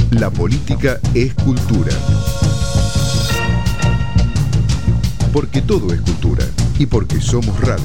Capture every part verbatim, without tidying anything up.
La política es cultura. Porque todo es cultura y porque somos radio.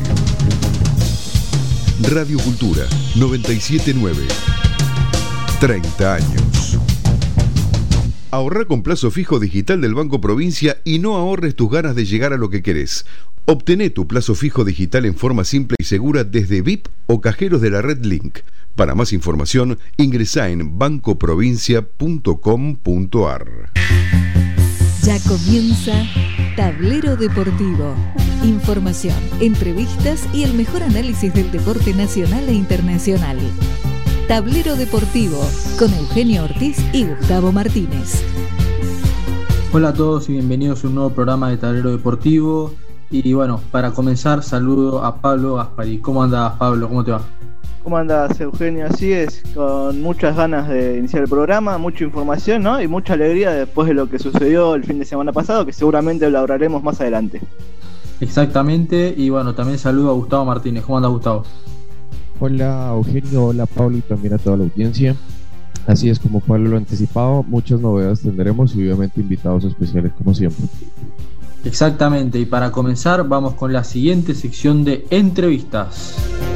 Radio Cultura noventa y siete punto nueve. treinta años. Ahorrá con plazo fijo digital del Banco Provincia y no ahorres tus ganas de llegar a lo que querés. Obtené tu plazo fijo digital en forma simple y segura desde V I P o cajeros de la red Link. Para más información, ingresá en banco provincia punto com punto a r. Ya comienza Tablero Deportivo. Información, entrevistas y el mejor análisis del deporte nacional e internacional. Tablero Deportivo con Eugenio Ortiz y Gustavo Martínez. Hola a todos y bienvenidos a un nuevo programa de Tablero Deportivo. Y bueno, para comenzar, saludo a Pablo Gaspari. ¿Cómo andás, Pablo? ¿Cómo te va? ¿Cómo andás, Eugenio? Así es, con muchas ganas de iniciar el programa, mucha información, ¿no? Y mucha alegría después de lo que sucedió el fin de semana pasado, que seguramente lo hablaremos más adelante. Exactamente, y bueno, también saludo a Gustavo Martínez. ¿Cómo andás, Gustavo? Hola, Eugenio, hola, Pablo, y también a toda la audiencia. Así es, como Pablo lo ha anticipado, muchas novedades tendremos y obviamente invitados especiales como siempre. Exactamente, y para comenzar vamos con la siguiente sección de entrevistas.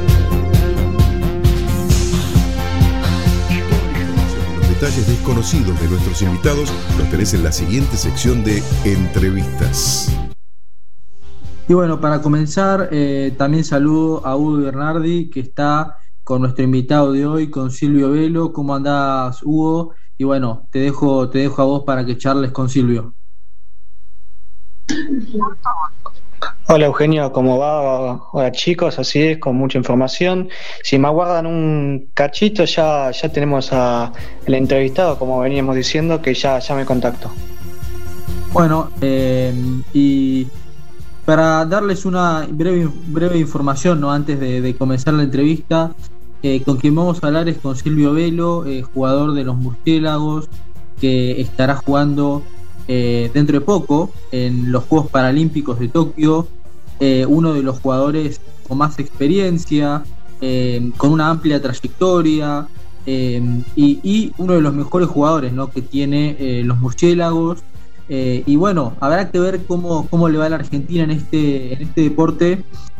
Los detalles desconocidos de nuestros invitados los tenés en la siguiente sección de entrevistas. Y bueno, para comenzar, eh, también saludo a Hugo Bernardi, que está con nuestro invitado de hoy, con Silvio Velo. ¿Cómo andás, Hugo? Y bueno, te dejo, te dejo a vos para que charles con Silvio. Hola Eugenio, ¿cómo va? Hola chicos, así es, con mucha información. Si me aguardan un cachito, ya, ya tenemos a el entrevistado, como veníamos diciendo, que ya, ya me contactó. Bueno, eh, y para darles una breve, breve información, ¿no? Antes de, de comenzar la entrevista, eh, con quien vamos a hablar es con Silvio Velo, eh, jugador de los Murciélagos, que estará jugando Eh, dentro de poco en los Juegos Paralímpicos de Tokio, eh, uno de los jugadores con más experiencia, eh, con una amplia trayectoria, eh, y, y uno de los mejores jugadores, ¿no? que tiene eh, los Murciélagos, eh, y bueno, habrá que ver cómo, cómo le va a la Argentina en este, en este deporte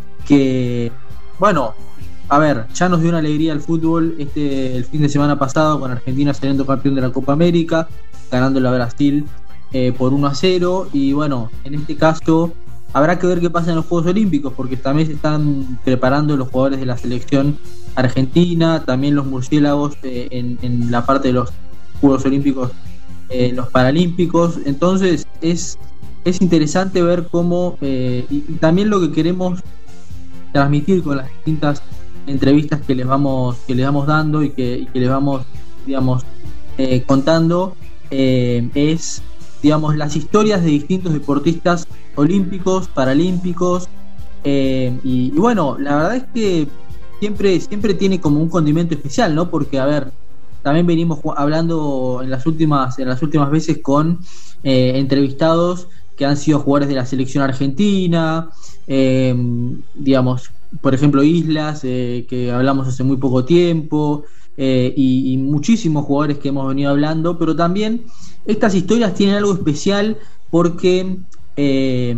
que, bueno, a ver, ya nos dio una alegría el fútbol este el fin de semana pasado con Argentina saliendo campeón de la Copa América, ganándole a Brasil Eh, por uno a cero, y bueno, en este caso habrá que ver qué pasa en los Juegos Olímpicos, porque también se están preparando los jugadores de la selección argentina, también los Murciélagos eh, en, en la parte de los Juegos Olímpicos, eh, los Paralímpicos. Entonces es, es interesante ver cómo, eh, y, y también lo que queremos transmitir con las distintas entrevistas que les vamos, que les vamos dando y que, y que les vamos, digamos, eh, contando, eh, es digamos, las historias de distintos deportistas olímpicos, paralímpicos, eh, y, y bueno, la verdad es que siempre, siempre tiene como un condimento especial, ¿no? Porque, a ver, también venimos hablando en las últimas, en las últimas veces con eh, entrevistados que han sido jugadores de la selección argentina, eh, digamos, por ejemplo, Islas, eh, que hablamos hace muy poco tiempo, eh, y, y muchísimos jugadores que hemos venido hablando, pero también estas historias tienen algo especial porque, eh,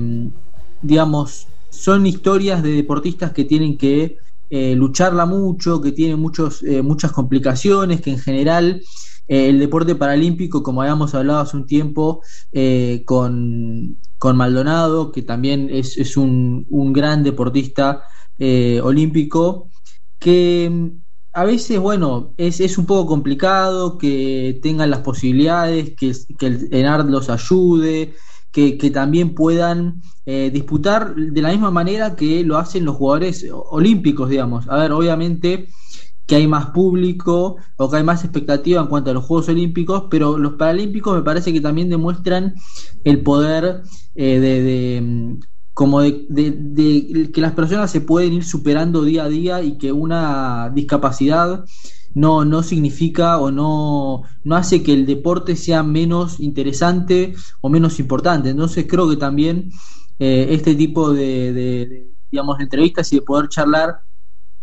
digamos, son historias de deportistas que tienen que eh, lucharla mucho, que tienen muchos, eh, muchas complicaciones, que en general eh, el deporte paralímpico, como habíamos hablado hace un tiempo eh, con, con Maldonado, que también es, es un, un gran deportista eh, olímpico, que a veces, bueno, es, es un poco complicado que tengan las posibilidades, que, que el ENARD los ayude, que, que también puedan eh, disputar de la misma manera que lo hacen los jugadores olímpicos, digamos. A ver, obviamente que hay más público o que hay más expectativa en cuanto a los Juegos Olímpicos, pero los Paralímpicos me parece que también demuestran el poder eh, de... de como de, de, de que las personas se pueden ir superando día a día y que una discapacidad no, no significa o no, no hace que el deporte sea menos interesante o menos importante. Entonces creo que también eh, este tipo de, de, de, digamos, de entrevistas y de poder charlar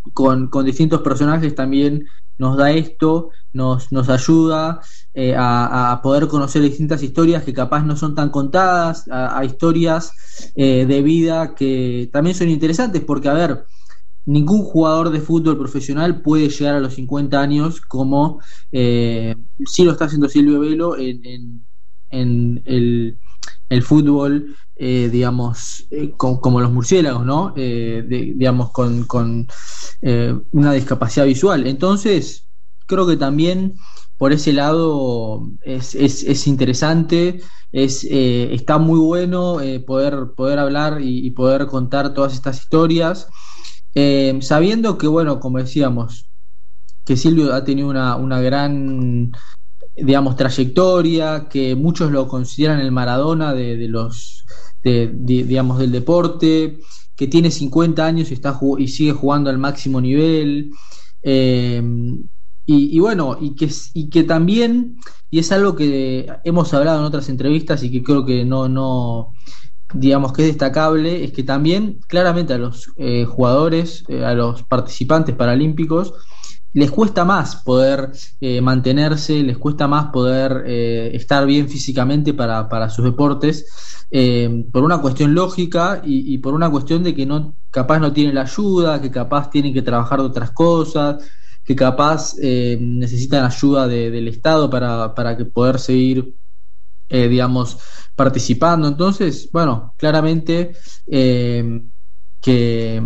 con, con distintos personajes también nos da esto, nos, nos ayuda eh, a, a poder conocer distintas historias que capaz no son tan contadas, a, a historias eh, de vida que también son interesantes, porque a ver, ningún jugador de fútbol profesional puede llegar a los cincuenta años como eh, sí lo está haciendo Silvio Velo en, en, en el, el fútbol, eh, digamos, eh, con, como los murciélagos, ¿no? Eh, de, digamos, con, con eh, una discapacidad visual. Entonces, creo que también por ese lado es, es, es interesante, es, eh, está muy bueno eh, poder, poder hablar y, y poder contar todas estas historias. Eh, sabiendo que, bueno, como decíamos, que Silvio ha tenido una, una gran, digamos, trayectoria, que muchos lo consideran el Maradona de, de los, de, de, digamos, del deporte, que tiene cincuenta años y, está, y sigue jugando al máximo nivel, eh, y, y bueno, y que, y que también, y es algo que hemos hablado en otras entrevistas y que creo que no, no digamos que es destacable, es que también claramente a los eh, jugadores, eh, a los participantes paralímpicos, les cuesta más poder eh, mantenerse, les cuesta más poder eh, estar bien físicamente para, para sus deportes, eh, por una cuestión lógica y, y por una cuestión de que no, capaz no tienen la ayuda, que capaz tienen que trabajar de otras cosas, que capaz eh, necesitan ayuda de, del Estado para, para que poder seguir Eh, digamos, participando. Entonces, bueno, claramente eh, que,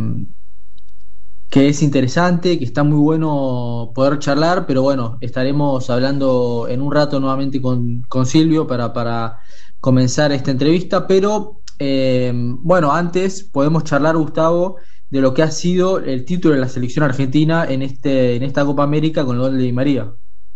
que es interesante, que está muy bueno poder charlar, pero bueno, estaremos hablando en un rato nuevamente con, con Silvio para, para comenzar esta entrevista, pero eh, bueno, antes podemos charlar, Gustavo, de lo que ha sido el título de la selección argentina en, este, en esta Copa América con el gol de Di María.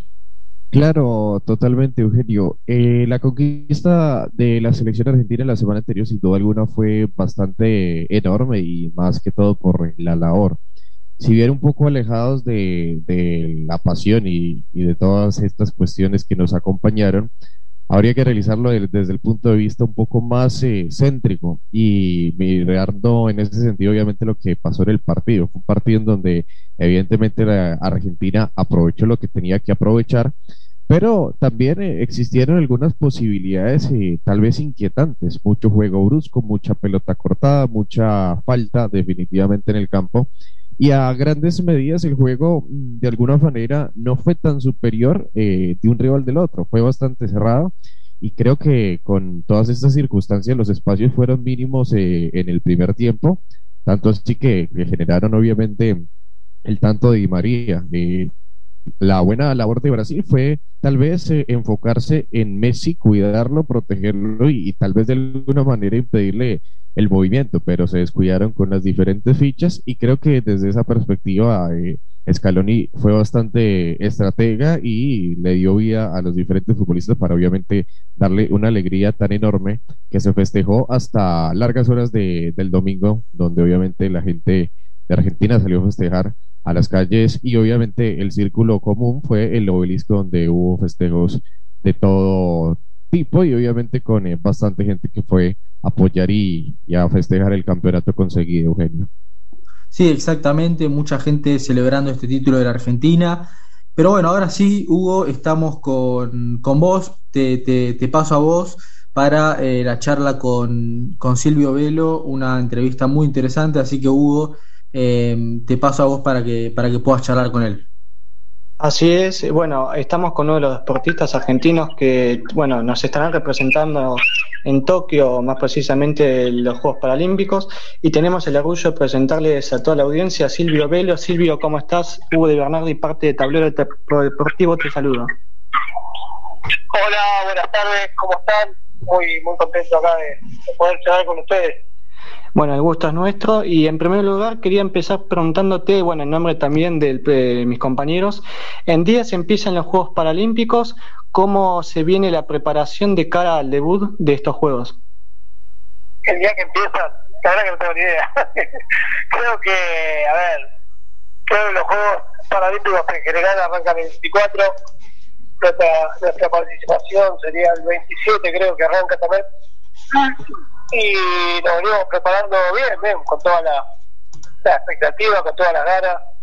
Claro, totalmente, Eugenio. Eh, la conquista de la selección argentina la semana anterior, sin duda alguna, fue bastante enorme y más que todo por la labor. Si bien un poco alejados de, de la pasión y, y de todas estas cuestiones que nos acompañaron, habría que realizarlo de- desde el punto de vista un poco más eh, céntrico y mirando en ese sentido, obviamente, lo que pasó en el partido. Fue un partido en donde, evidentemente, la Argentina aprovechó lo que tenía que aprovechar, pero también eh, existieron algunas posibilidades eh, tal vez inquietantes, mucho juego brusco, mucha pelota cortada, mucha falta definitivamente en el campo, y a grandes medidas el juego mm, de alguna manera no fue tan superior eh, de un rival del otro, fue bastante cerrado, y creo que con todas estas circunstancias los espacios fueron mínimos eh, en el primer tiempo, tanto así que, que generaron obviamente el tanto de Di María. Eh, la buena labor de Brasil fue tal vez eh, enfocarse en Messi, cuidarlo, protegerlo y, y tal vez de alguna manera impedirle el movimiento, pero se descuidaron con las diferentes fichas y creo que desde esa perspectiva eh, Scaloni fue bastante estratega y le dio vida a los diferentes futbolistas para obviamente darle una alegría tan enorme que se festejó hasta largas horas de, del domingo, donde obviamente la gente de Argentina salió a festejar a las calles y obviamente el círculo común fue el obelisco donde hubo festejos de todo tipo y obviamente con eh, bastante gente que fue a apoyar y, y a festejar el campeonato conseguido, Eugenio. Sí, exactamente, mucha gente celebrando este título de la Argentina. Pero bueno, ahora sí, Hugo, estamos con, con vos, te, te, te paso a vos para eh, la charla con, con Silvio Velo, una entrevista muy interesante, así que Hugo, eh, te paso a vos para que, para que puedas charlar con él. Así es, bueno, estamos con uno de los deportistas argentinos que, bueno, nos estarán representando en Tokio, más precisamente en los Juegos Paralímpicos, y tenemos el orgullo de presentarles a toda la audiencia a Silvio Velo. Silvio, ¿cómo estás? Hugo de Bernardi, parte de Tablero Deportivo, te saludo. Hola, buenas tardes, ¿cómo están? Muy, muy contento acá de, de poder charlar con ustedes. Bueno, el gusto es nuestro y en primer lugar quería empezar preguntándote, bueno, en nombre también de, de mis compañeros, en días empiezan los Juegos Paralímpicos, ¿cómo se viene la preparación de cara al debut de estos Juegos? El día que empiezan, la verdad que no tengo ni idea. Creo que, a ver, creo que los Juegos Paralímpicos en general arrancan el veinticuatro, nuestra, nuestra participación sería el veintisiete, creo que arranca también. Y nos venimos preparando bien, bien, con toda la, la expectativa, con todas las ganas.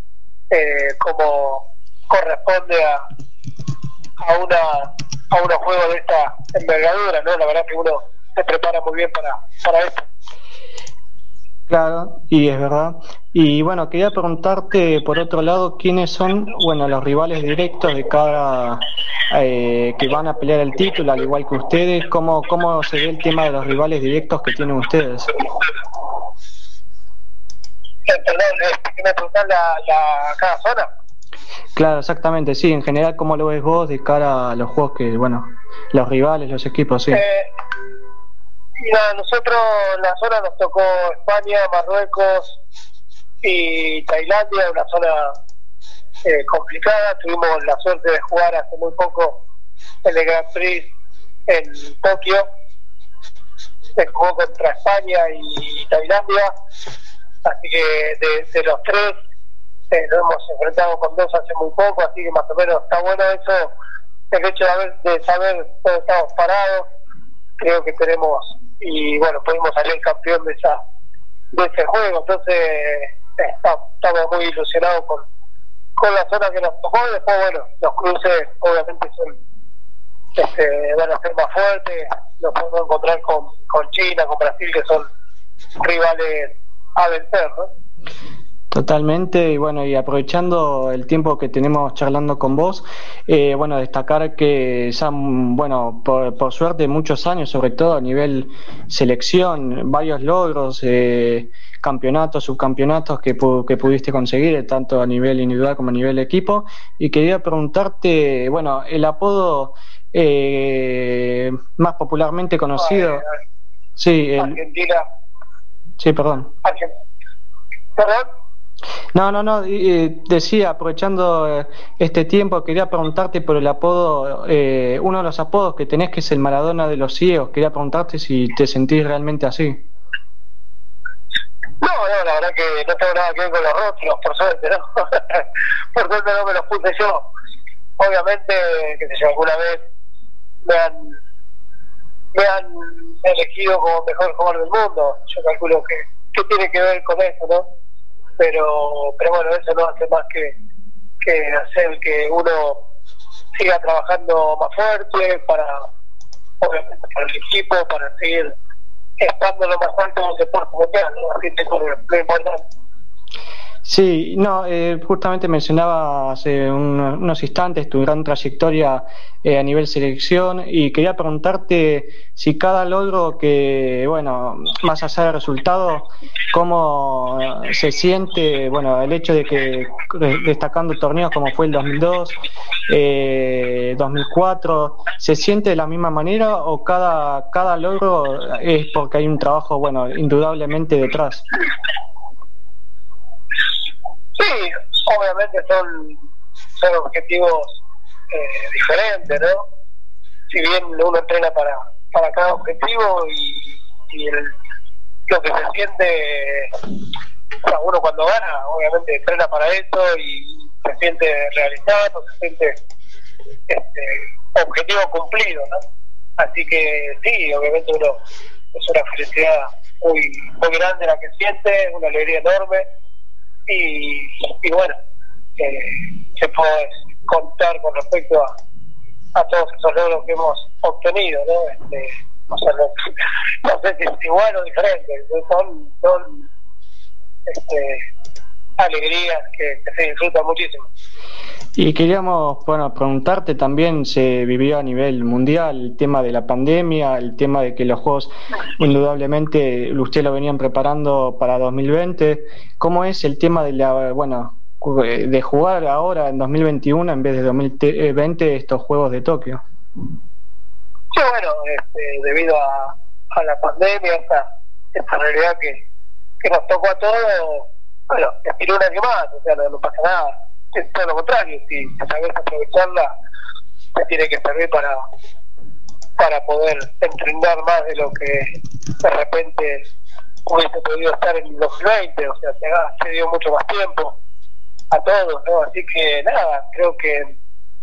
eh, como corresponde a, a una a unos juegos de esta envergadura, ¿no? La verdad que uno se prepara muy bien para, para esto. Claro, y es verdad. Y bueno, quería preguntarte por otro lado, ¿quiénes son, bueno, los rivales directos de cada eh, que van a pelear el título, al igual que ustedes? ¿Cómo, cómo se ve el tema de los rivales directos que tienen ustedes? Eh, perdón, ¿que me preguntan la, la, cada zona? Claro, exactamente, sí. En general, ¿cómo lo ves vos de cara a los juegos que, bueno, los rivales, los equipos, sí? Eh, a nosotros en la zona nos tocó España, Marruecos y Tailandia, una zona eh, complicada. Tuvimos la suerte de jugar hace muy poco en el Grand Prix en Tokio. Se jugó contra España y Tailandia, así que de, de los tres eh, nos hemos enfrentado con dos hace muy poco, así que más o menos está bueno eso, el hecho de, haber, de saber dónde estamos parados. Creo que tenemos, y bueno, pudimos salir campeón de esa de ese juego, entonces está, estamos muy ilusionados con, con la zona que nos tocó. Y después, bueno, los cruces obviamente son este, van a ser más fuertes, nos podemos encontrar con, con China, con Brasil, que son rivales a vencer, ¿no? Totalmente, y bueno, y aprovechando el tiempo que tenemos charlando con vos, eh, bueno, destacar que ya, bueno, por, por suerte muchos años, sobre todo a nivel selección, varios logros, eh, campeonatos, subcampeonatos que, pu- que pudiste conseguir, tanto a nivel individual como a nivel equipo, y quería preguntarte, bueno, el apodo eh, más popularmente conocido... Ay, ay. Sí, el, Argentina. sí, perdón. Argentina. ¿Perdón? No, no, no, eh, decía, aprovechando eh, este tiempo, quería preguntarte por el apodo, eh, uno de los apodos que tenés, que es el Maradona de los ciegos. Quería preguntarte si te sentís realmente así. No, no, la verdad que no tengo nada que ver con los rostros, por suerte, ¿no? Por suerte no me los puse yo. Obviamente, que sé yo, alguna vez me han, me han elegido como mejor jugador del mundo. Yo calculo que, que tiene que ver con eso, ¿no? Pero, pero bueno, eso no hace más que, que hacer que uno siga trabajando más fuerte para, obviamente, para el equipo, para seguir estando lo más alto en el deporte mundial, ¿no? Así que eso es lo importante. Sí, no, eh, justamente mencionaba hace un, unos instantes tu gran trayectoria eh, a nivel selección, y quería preguntarte si cada logro que, bueno, más allá del resultado, cómo se siente, bueno, el hecho de que destacando torneos como fue el dos mil dos, eh, dos mil cuatro, ¿se siente de la misma manera o cada, cada logro es porque hay un trabajo, bueno, indudablemente detrás? Sí, obviamente son, son objetivos eh, diferentes, ¿no? Si bien uno entrena para, para cada objetivo y, y el, lo que se siente, o sea, uno cuando gana, obviamente entrena para eso y se siente realizado, se siente este objetivo cumplido, ¿no? Así que sí, obviamente uno es una felicidad muy, muy grande la que siente, una alegría enorme. Y, y bueno, eh, se puede contar con respecto a, a todos esos logros que hemos obtenido, ¿no? Este, o sea, no, no sé si es igual o diferente, son, son este, alegrías que, que se disfrutan muchísimo. Y queríamos, bueno, preguntarte también, se vivió a nivel mundial el tema de la pandemia, el tema de que los juegos indudablemente usted lo venían preparando para dos mil veinte. ¿Cómo es el tema de la, bueno, de jugar ahora en dos mil veintiuno en vez de dos mil veinte estos Juegos de Tokio? Sí, bueno, este, debido a, a la pandemia, esta, esta realidad que, que nos tocó a todos, bueno, estiró un año más, o sea, no, no pasa nada. Es todo lo contrario, si sabes aprovecharla, te tiene que servir para para poder entrenar más de lo que de repente hubiese podido estar en el dos mil veinte, o sea, se, ha, se dio mucho más tiempo a todos, ¿no? Así que nada, creo que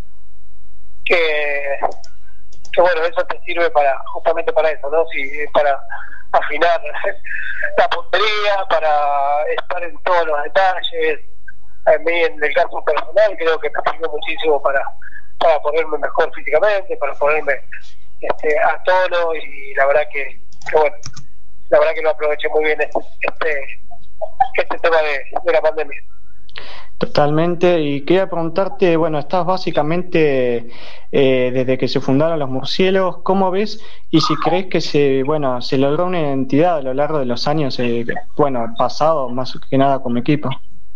que, que bueno, eso te sirve para justamente para eso, ¿no? Si, para afinar la puntería, para estar en todos los detalles, a mí en el caso personal creo que me sirvió muchísimo para, para ponerme mejor físicamente, para ponerme este, a tono, y la verdad que, que bueno, la verdad que lo aproveché muy bien este, este, este tema de, de la pandemia. Totalmente, y quería preguntarte, bueno, estás básicamente eh, desde que se fundaron los murciélagos, ¿cómo ves? Y si crees que se, bueno, se logró una identidad a lo largo de los años, eh, bueno, pasados, más que nada como equipo.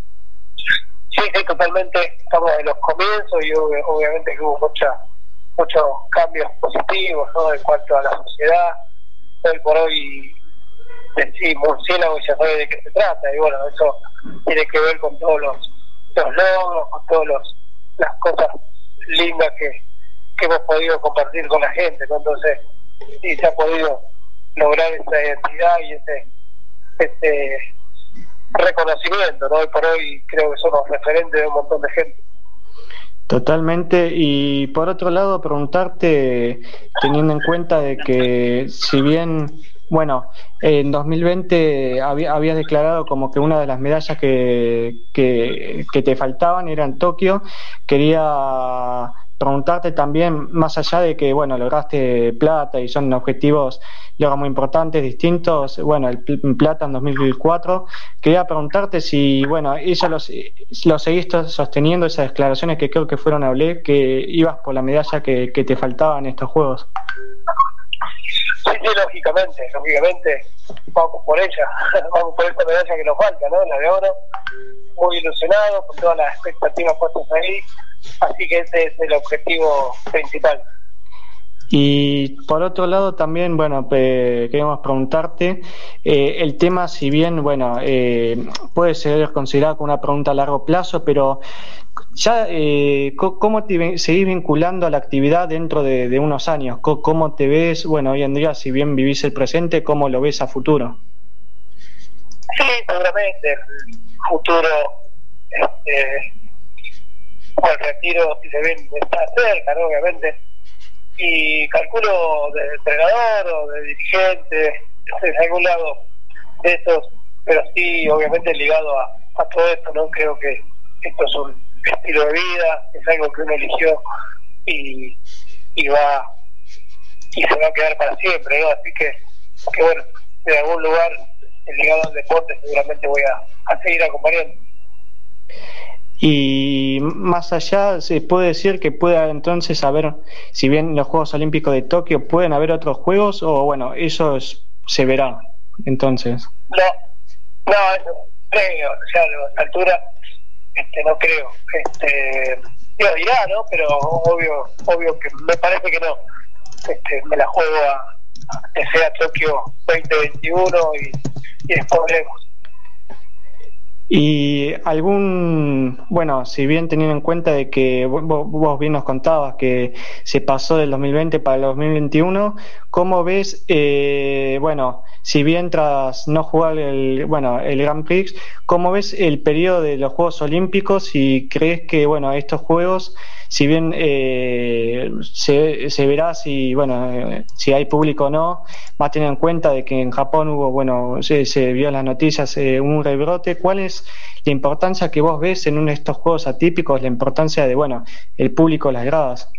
Sí, sí, totalmente, estamos en los comienzos y ob- obviamente que hubo mucha, muchos cambios positivos, ¿no?, en cuanto a la sociedad. Hoy por hoy decir murciélago ya sabe de qué se trata, y bueno, eso tiene que ver con todos los los logros, con todas los, las cosas lindas que, que hemos podido compartir con la gente, ¿no? Entonces sí se ha podido lograr esa identidad y ese ese reconocimiento, ¿no? Hoy por hoy creo que somos referentes de un montón de gente. Totalmente, y por otro lado preguntarte, teniendo en cuenta de que si bien, bueno, en dos mil veinte había, habías declarado como que una de las medallas que, que, que te faltaban era en Tokio, quería preguntarte también, más allá de que, bueno, lograste plata y son objetivos logros muy importantes, distintos, bueno, el plata en dos mil cuatro, quería preguntarte si, bueno, eso lo, lo seguiste sosteniendo, esas declaraciones que creo que fueron a Olé, que ibas por la medalla que, que te faltaba en estos Juegos. Sí, sí, lógicamente, lógicamente vamos por ella, vamos por esa medalla que nos falta, ¿no?, la de oro, muy ilusionado con todas las expectativas puestas ahí, así que ese es el objetivo principal. Y por otro lado también, bueno, eh, queremos preguntarte, eh, el tema, si bien, bueno, eh, puede ser considerado como una pregunta a largo plazo, pero ya, eh, ¿cómo te seguís vinculando a la actividad dentro de, de unos años? ¿Cómo te ves, bueno, hoy en día, si bien vivís el presente, cómo lo ves a futuro? Sí, seguramente el futuro, este, el retiro, si se ven, está cerca, ¿no?, obviamente, y calculo de entrenador o de dirigente, de algún lado de esos, pero sí, obviamente ligado a, a todo esto, ¿no? Creo que esto es un estilo de vida, es algo que uno eligió y, y va y se va a quedar para siempre, ¿no? Así que, que bueno, de algún lugar ligado al deporte seguramente voy a, a seguir acompañando. Y más allá, se puede decir que pueda entonces haber, si bien los Juegos Olímpicos de Tokio, ¿pueden haber otros Juegos? O bueno, eso es, se verá entonces. No, no, eso creo, o sea, a esta altura este, no creo. Este, Dios dirá, ¿no? Pero obvio, obvio que me parece que no. Este, me la juego a, a que sea Tokio veinte veintiuno y, y después veremos. Y algún, bueno, si bien teniendo en cuenta de que vos, vos bien nos contabas que se pasó del dos mil veinte para el dos mil veintiuno, ¿cómo ves, eh, bueno, si bien tras no jugar el, bueno, el Grand Prix, cómo ves el periodo de los Juegos Olímpicos y crees que, bueno, estos Juegos, si bien eh, se, se verá si, bueno, eh, si hay público o no, más teniendo en cuenta de que en Japón hubo, bueno, se, se vio en las noticias eh, un rebrote, ¿cuál es la importancia que vos ves en uno de estos Juegos atípicos, la importancia de, bueno, el público, las gradas?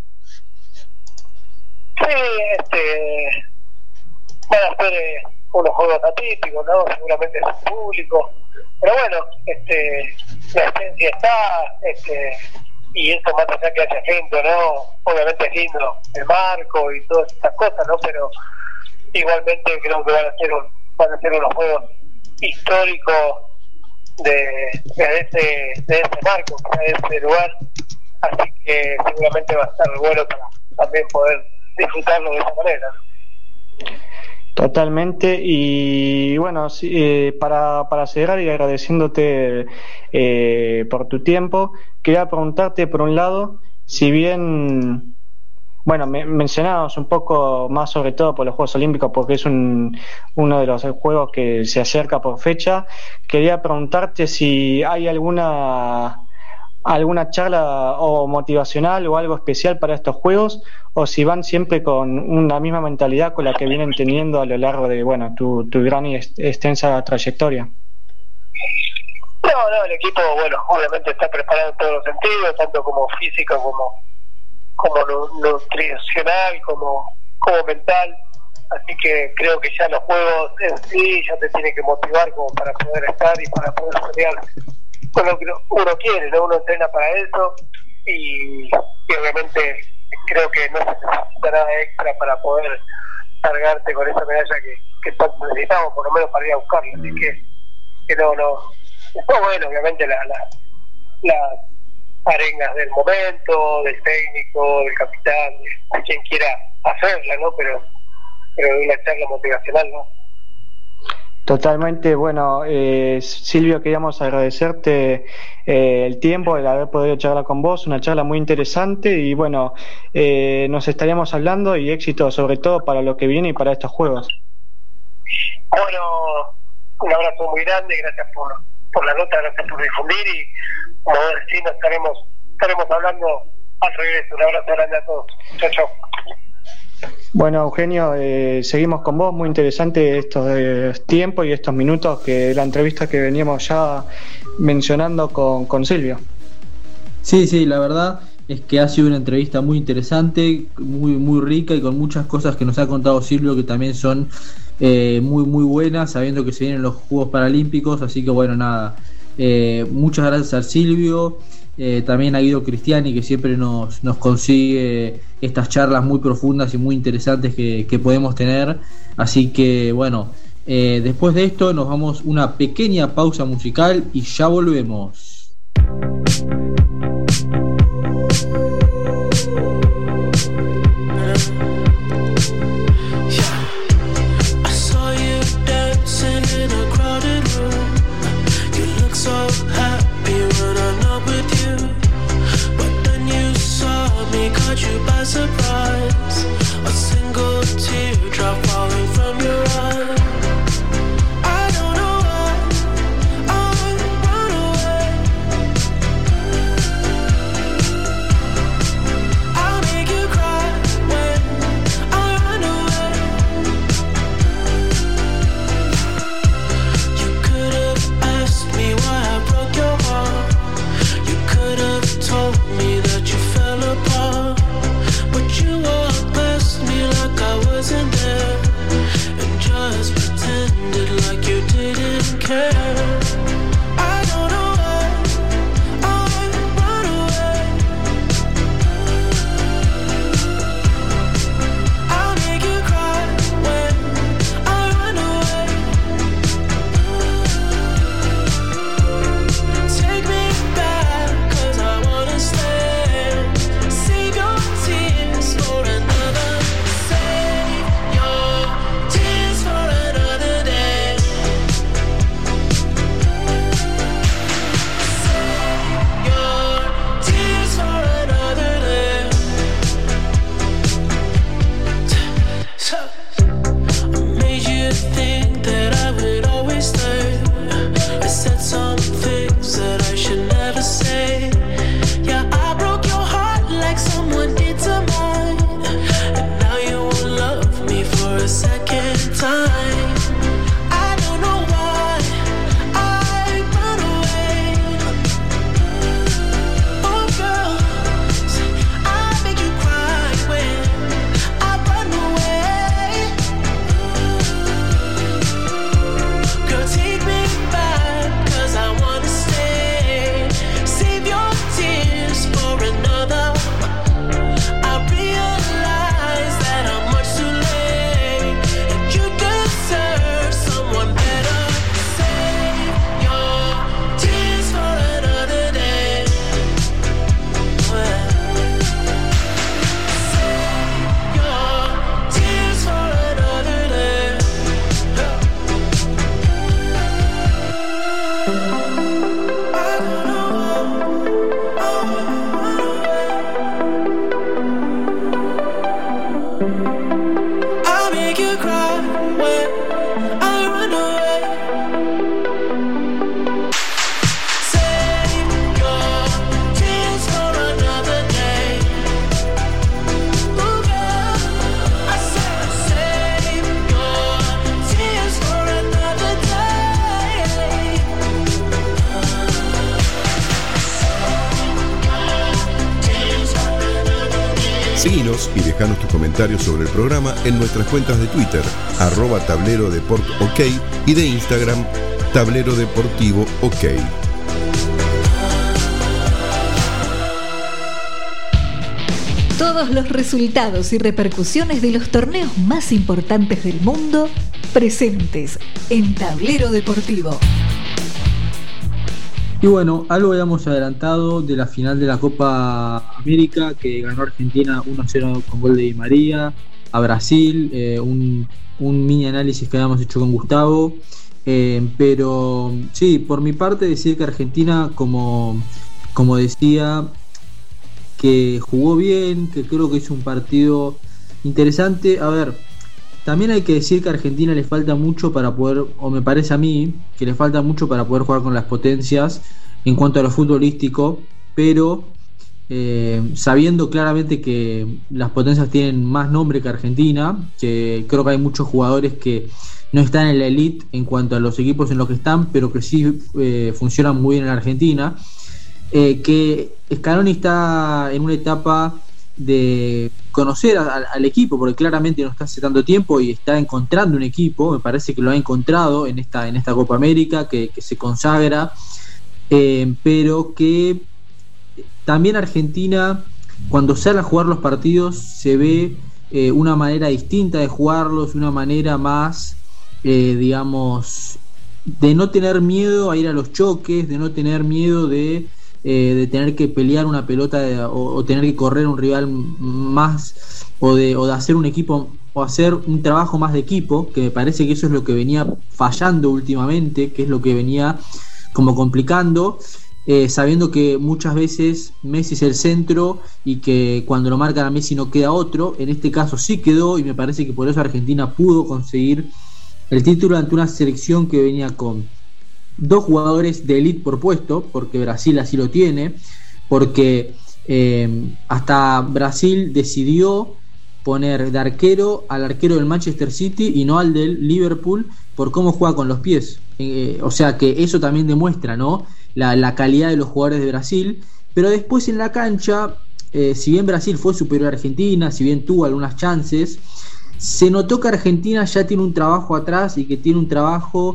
Sí, este, van a ser eh, unos Juegos atípicos, ¿no? Seguramente es público, pero bueno, este, la esencia está, este, y eso más allá que haya gente, ¿no? Obviamente es lindo el marco y todas estas cosas, ¿no? Pero igualmente creo que van a ser un, van a ser unos juegos históricos de, de ese de ese marco, de ese lugar, así que seguramente va a estar bueno para también poder disfrutarlo de esa manera, ¿no? Totalmente, y bueno, eh, para, para cerrar y agradeciéndote eh, por tu tiempo, quería preguntarte por un lado, si bien, bueno, me, mencionábamos un poco más sobre todo por los Juegos Olímpicos porque es un, uno de los juegos que se acerca por fecha, quería preguntarte si hay alguna alguna charla o motivacional o algo especial para estos juegos, o si van siempre con una misma mentalidad con la que vienen teniendo a lo largo de, bueno, tu, tu gran y extensa trayectoria. No, no, el equipo, bueno, obviamente está preparado en todos los sentidos, tanto como físico como como nutricional, como, como mental. Así que creo que ya los juegos en sí ya te tienen que motivar como para poder estar y para poder pelear con lo que uno quiere, ¿no? Uno entrena para eso y, y obviamente creo que no se necesita nada extra para poder cargarte con esa medalla que, que tanto necesitamos, por lo menos para ir a buscarla. Así que, que no, no. Después, bueno, obviamente la, la, las arengas del momento, del técnico, del capitán, de, de quien quiera hacerla, ¿no? Pero, pero una charla motivacional, ¿no? Totalmente, bueno, eh, Silvio, queríamos agradecerte eh, el tiempo, el haber podido charlar con vos, una charla muy interesante y bueno, eh, nos estaríamos hablando y éxito sobre todo para lo que viene y para estos juegos. Bueno, un abrazo muy grande, gracias por, por la nota, gracias por difundir y como decís, nos estaremos, estaremos hablando al regreso. Un abrazo grande a todos. Chao, chao. Bueno, Eugenio, eh, seguimos con vos, muy interesante estos eh, tiempos y estos minutos que la entrevista que veníamos ya mencionando con, con Silvio. Sí, sí, la verdad es que ha sido una entrevista muy interesante, muy, muy rica y con muchas cosas que nos ha contado Silvio que también son eh, muy, muy buenas, sabiendo que se vienen los Juegos Paralímpicos, así que bueno, nada, eh, muchas gracias a Silvio. Eh, también a Guido Cristiani, que siempre nos, nos consigue estas charlas muy profundas y muy interesantes que, que podemos tener. Así que bueno, eh, después de esto nos vamos una pequeña pausa musical y ya volvemos. You by surprise, a single teardrop falling from your eye. I don't know why I run away. I'll make you cry when I run away. You could have asked me why I broke your heart. You could have told me that you fell apart. You walked past me like I wasn't there and just pretended like you didn't care. I don't know why I run away. I'll make you cry when I run away. Take me back, cause I wanna stay. Save your tears for another, save your tears for another day. Save your tears for another day. So, I made you think that I would always stay. I said some things that I should never say. Yeah, I broke your heart like someone did to mine. And now you won't love me for a second time. I don't know why I run away. Oh girl, I make you cry when I run away. Girl, take me back, cause I wanna stay. Save your tears for another. I realize that I'm much too late, and you deserve someone better. Save your tears for another day. Save your tears for another day. I don't know why I run away. I'll make you cry when I run away. Save your tears for another day. Ooh, girl, I said save your tears for another day. Seguinos y dejanos tus comentarios sobre el programa en nuestras cuentas de Twitter, arroba tablero deport ok, y de Instagram, tablero deportivo ok. Todos los resultados y repercusiones de los torneos más importantes del mundo presentes en Tablero Deportivo. Y bueno, algo habíamos adelantado de la final de la Copa América, que ganó Argentina uno a cero con gol de Di María a Brasil, eh, un, un mini análisis que habíamos hecho con Gustavo, eh, pero sí, por mi parte decir que Argentina, como, como decía, que jugó bien, que creo que hizo un partido interesante. A ver, también hay que decir que a Argentina le falta mucho para poder, o me parece a mí, que le falta mucho para poder jugar con las potencias en cuanto a lo futbolístico, pero eh, sabiendo claramente que las potencias tienen más nombre que Argentina, que creo que hay muchos jugadores que no están en la elite en cuanto a los equipos en los que están, pero que sí eh, funcionan muy bien en Argentina, eh, que Scaloni está en una etapa de conocer a, a, al equipo, porque claramente no está hace tanto tiempo y está encontrando un equipo. Me parece que lo ha encontrado en esta, en esta Copa América, que, que se consagra, eh, pero que también Argentina, cuando sale a jugar los partidos, se ve eh, una manera distinta de jugarlos, una manera más, eh, digamos, de no tener miedo a ir a los choques, de no tener miedo de Eh, de tener que pelear una pelota de, o, o tener que correr un rival más, o de, o de hacer un equipo, o hacer un trabajo más de equipo, que me parece que eso es lo que venía fallando últimamente, que es lo que venía como complicando, eh, sabiendo que muchas veces Messi es el centro y que cuando lo marcan a Messi no queda otro. En este caso sí quedó, y me parece que por eso Argentina pudo conseguir el título ante una selección que venía con dos jugadores de elite por puesto, porque Brasil así lo tiene, porque eh, hasta Brasil decidió poner de arquero al arquero del Manchester City y no al del Liverpool, por cómo juega con los pies, eh, o sea que eso también demuestra, ¿no?, la, la calidad de los jugadores de Brasil. Pero después en la cancha, eh, si bien Brasil fue superior a Argentina, si bien tuvo algunas chances, se notó que Argentina ya tiene un trabajo atrás y que tiene un trabajo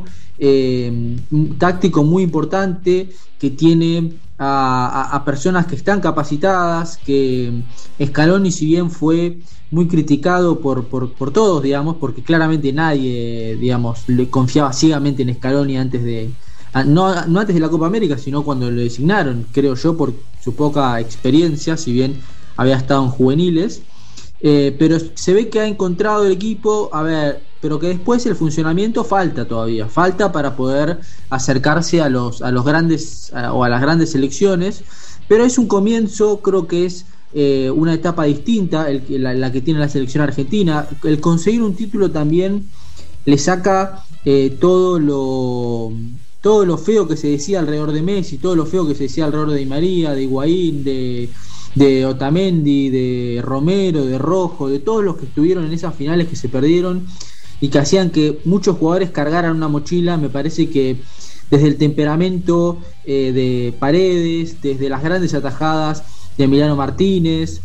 eh, un táctico muy importante, que tiene a, a, a personas que están capacitadas, que Scaloni, si bien fue muy criticado por, por, por todos, digamos, porque claramente nadie, digamos, le confiaba ciegamente en Scaloni antes de, no, no antes de la Copa América, sino cuando lo designaron, creo yo, por su poca experiencia, si bien había estado en juveniles. Eh, pero se ve que ha encontrado el equipo, a ver, pero que después el funcionamiento falta todavía, falta para poder acercarse a los a los grandes a, o a las grandes selecciones, pero es un comienzo. Creo que es eh, una etapa distinta el, la, la que tiene la selección argentina. El conseguir un título también le saca eh, todo lo todo lo feo que se decía alrededor de Messi, todo lo feo que se decía alrededor de Di María, de Higuaín, de de Otamendi, de Romero, de Rojo, de todos los que estuvieron en esas finales que se perdieron y que hacían que muchos jugadores cargaran una mochila. Me parece que desde el temperamento eh, de Paredes, desde las grandes atajadas de Emiliano Martínez,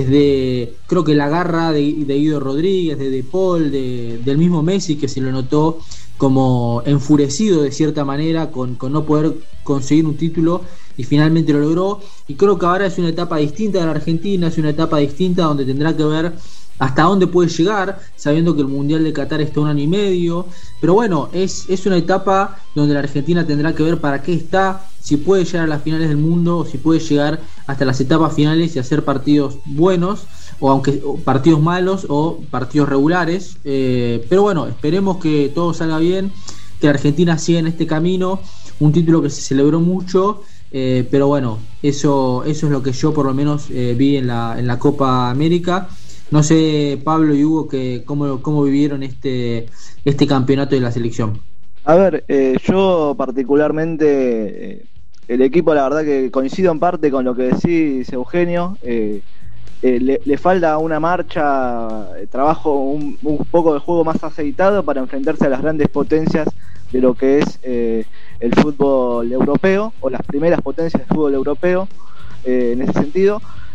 desde creo que la garra de, de Guido Rodríguez, de De Paul, de, del mismo Messi, que se lo notó como enfurecido de cierta manera con, con no poder conseguir un título, y finalmente lo logró. Y creo que ahora es una etapa distinta de la Argentina, es una etapa distinta donde tendrá que ver hasta dónde puede llegar, sabiendo que el Mundial de Qatar está un año y medio. Pero bueno, es, es una etapa donde la Argentina tendrá que ver para qué está, si puede llegar a las finales del mundo, o si puede llegar hasta las etapas finales y hacer partidos buenos, o aunque o partidos malos o partidos regulares. Eh, pero bueno, esperemos que todo salga bien, que la Argentina siga en este camino. Un título que se celebró mucho, eh, pero bueno, eso eso es lo que yo por lo menos eh, vi en la en la Copa América. No sé, Pablo y Hugo, que cómo, cómo vivieron este este campeonato de la selección. A ver, eh, yo particularmente, eh, el equipo, la verdad que coincido en parte con lo que decís, Eugenio. Eh, eh, le, le falta una marcha, eh, trabajo, un, un poco de juego más aceitado para enfrentarse a las grandes potencias de lo que es eh, el fútbol europeo, o las primeras potencias del fútbol europeo, eh, en ese sentido.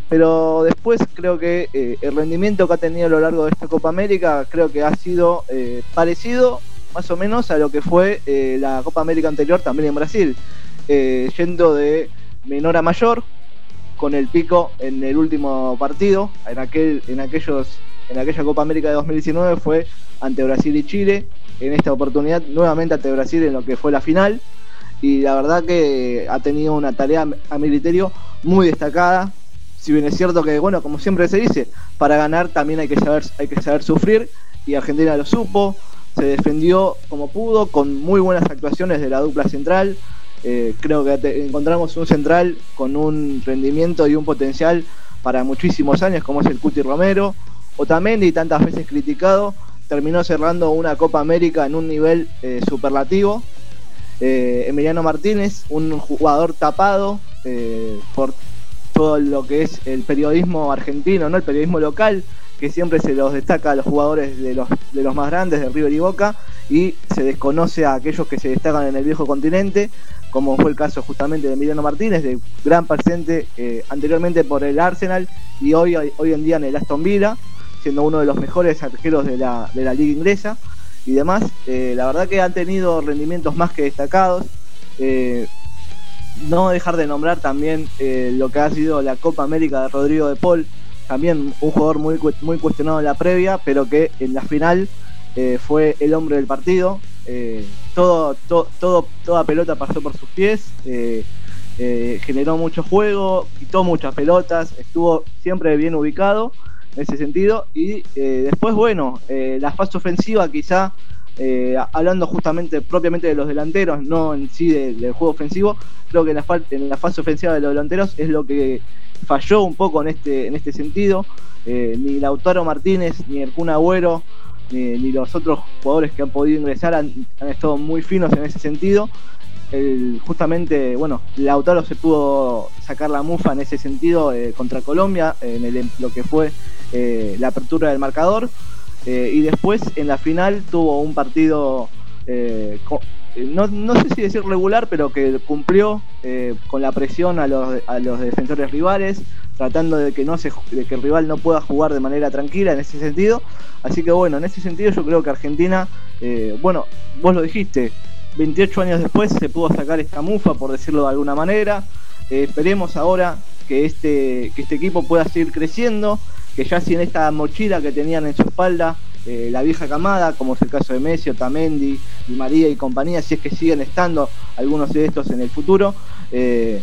pero después creo que eh, el rendimiento que ha tenido a lo largo de esta Copa América creo que ha sido eh, parecido más o menos a lo que fue eh, la Copa América anterior también en Brasil, eh, yendo de menor a mayor, con el pico en el último partido, en aquel, en aquellos, en aquella Copa América de dos mil diecinueve fue ante Brasil y Chile, en esta oportunidad nuevamente ante Brasil en lo que fue la final, y la verdad que ha tenido una tarea a mi criterio muy destacada. Si bien es cierto que, bueno, como siempre se dice, para ganar también hay que saber, hay que saber sufrir, y Argentina lo supo, se defendió como pudo, con muy buenas actuaciones de la dupla central. Eh, creo que te, encontramos un central con un rendimiento y un potencial para muchísimos años, como es el Cuti Romero. Otamendi, tantas veces criticado, terminó cerrando una Copa América en un nivel eh, superlativo. Eh, Emiliano Martínez, un jugador tapado eh, por todo lo que es el periodismo argentino, ¿no? El periodismo local, que siempre se los destaca a los jugadores de los, de los más grandes, de River y Boca, y se desconoce a aquellos que se destacan en el viejo continente, como fue el caso justamente de Emiliano Martínez, de gran presente eh, anteriormente por el Arsenal y hoy, hoy en día en el Aston Villa, siendo uno de los mejores arqueros de la, de la liga inglesa y demás. Eh, la verdad que han tenido rendimientos más que destacados. Eh, no dejar de nombrar también eh, lo que ha sido la Copa América de Rodrigo de Paul, también un jugador muy, muy cuestionado en la previa, pero que en la final eh, fue el hombre del partido. Eh, todo, to, todo, toda pelota pasó por sus pies, eh, eh, generó mucho juego, quitó muchas pelotas, estuvo siempre bien ubicado en ese sentido. Y eh, después, bueno, eh, la fase ofensiva quizá, eh, hablando justamente propiamente de los delanteros, no en sí de, del juego ofensivo, creo que en la, en la fase ofensiva de los delanteros es lo que falló un poco en este, en este sentido. Eh, ni Lautaro Martínez, ni el Kun Agüero, Ni, ni los otros jugadores que han podido ingresar han, han estado muy finos en ese sentido. El, justamente, bueno, Lautaro se pudo sacar la mufa en ese sentido eh, contra Colombia, en el, lo que fue eh, la apertura del marcador, eh, y después en la final tuvo un partido, eh, con, no, no sé si decir regular, pero que cumplió eh, con la presión a los, a los defensores rivales, tratando de que no se, de que el rival no pueda jugar de manera tranquila en ese sentido. Así que bueno, en ese sentido yo creo que Argentina, eh, bueno, vos lo dijiste, veintiocho años después se pudo sacar esta mufa, por decirlo de alguna manera. Eh, esperemos ahora que este, que este equipo pueda seguir creciendo, que ya sin esta mochila que tenían en su espalda eh, la vieja camada, como es el caso de Messi, Otamendi, Di María y compañía, si es que siguen estando algunos de estos en el futuro, eh,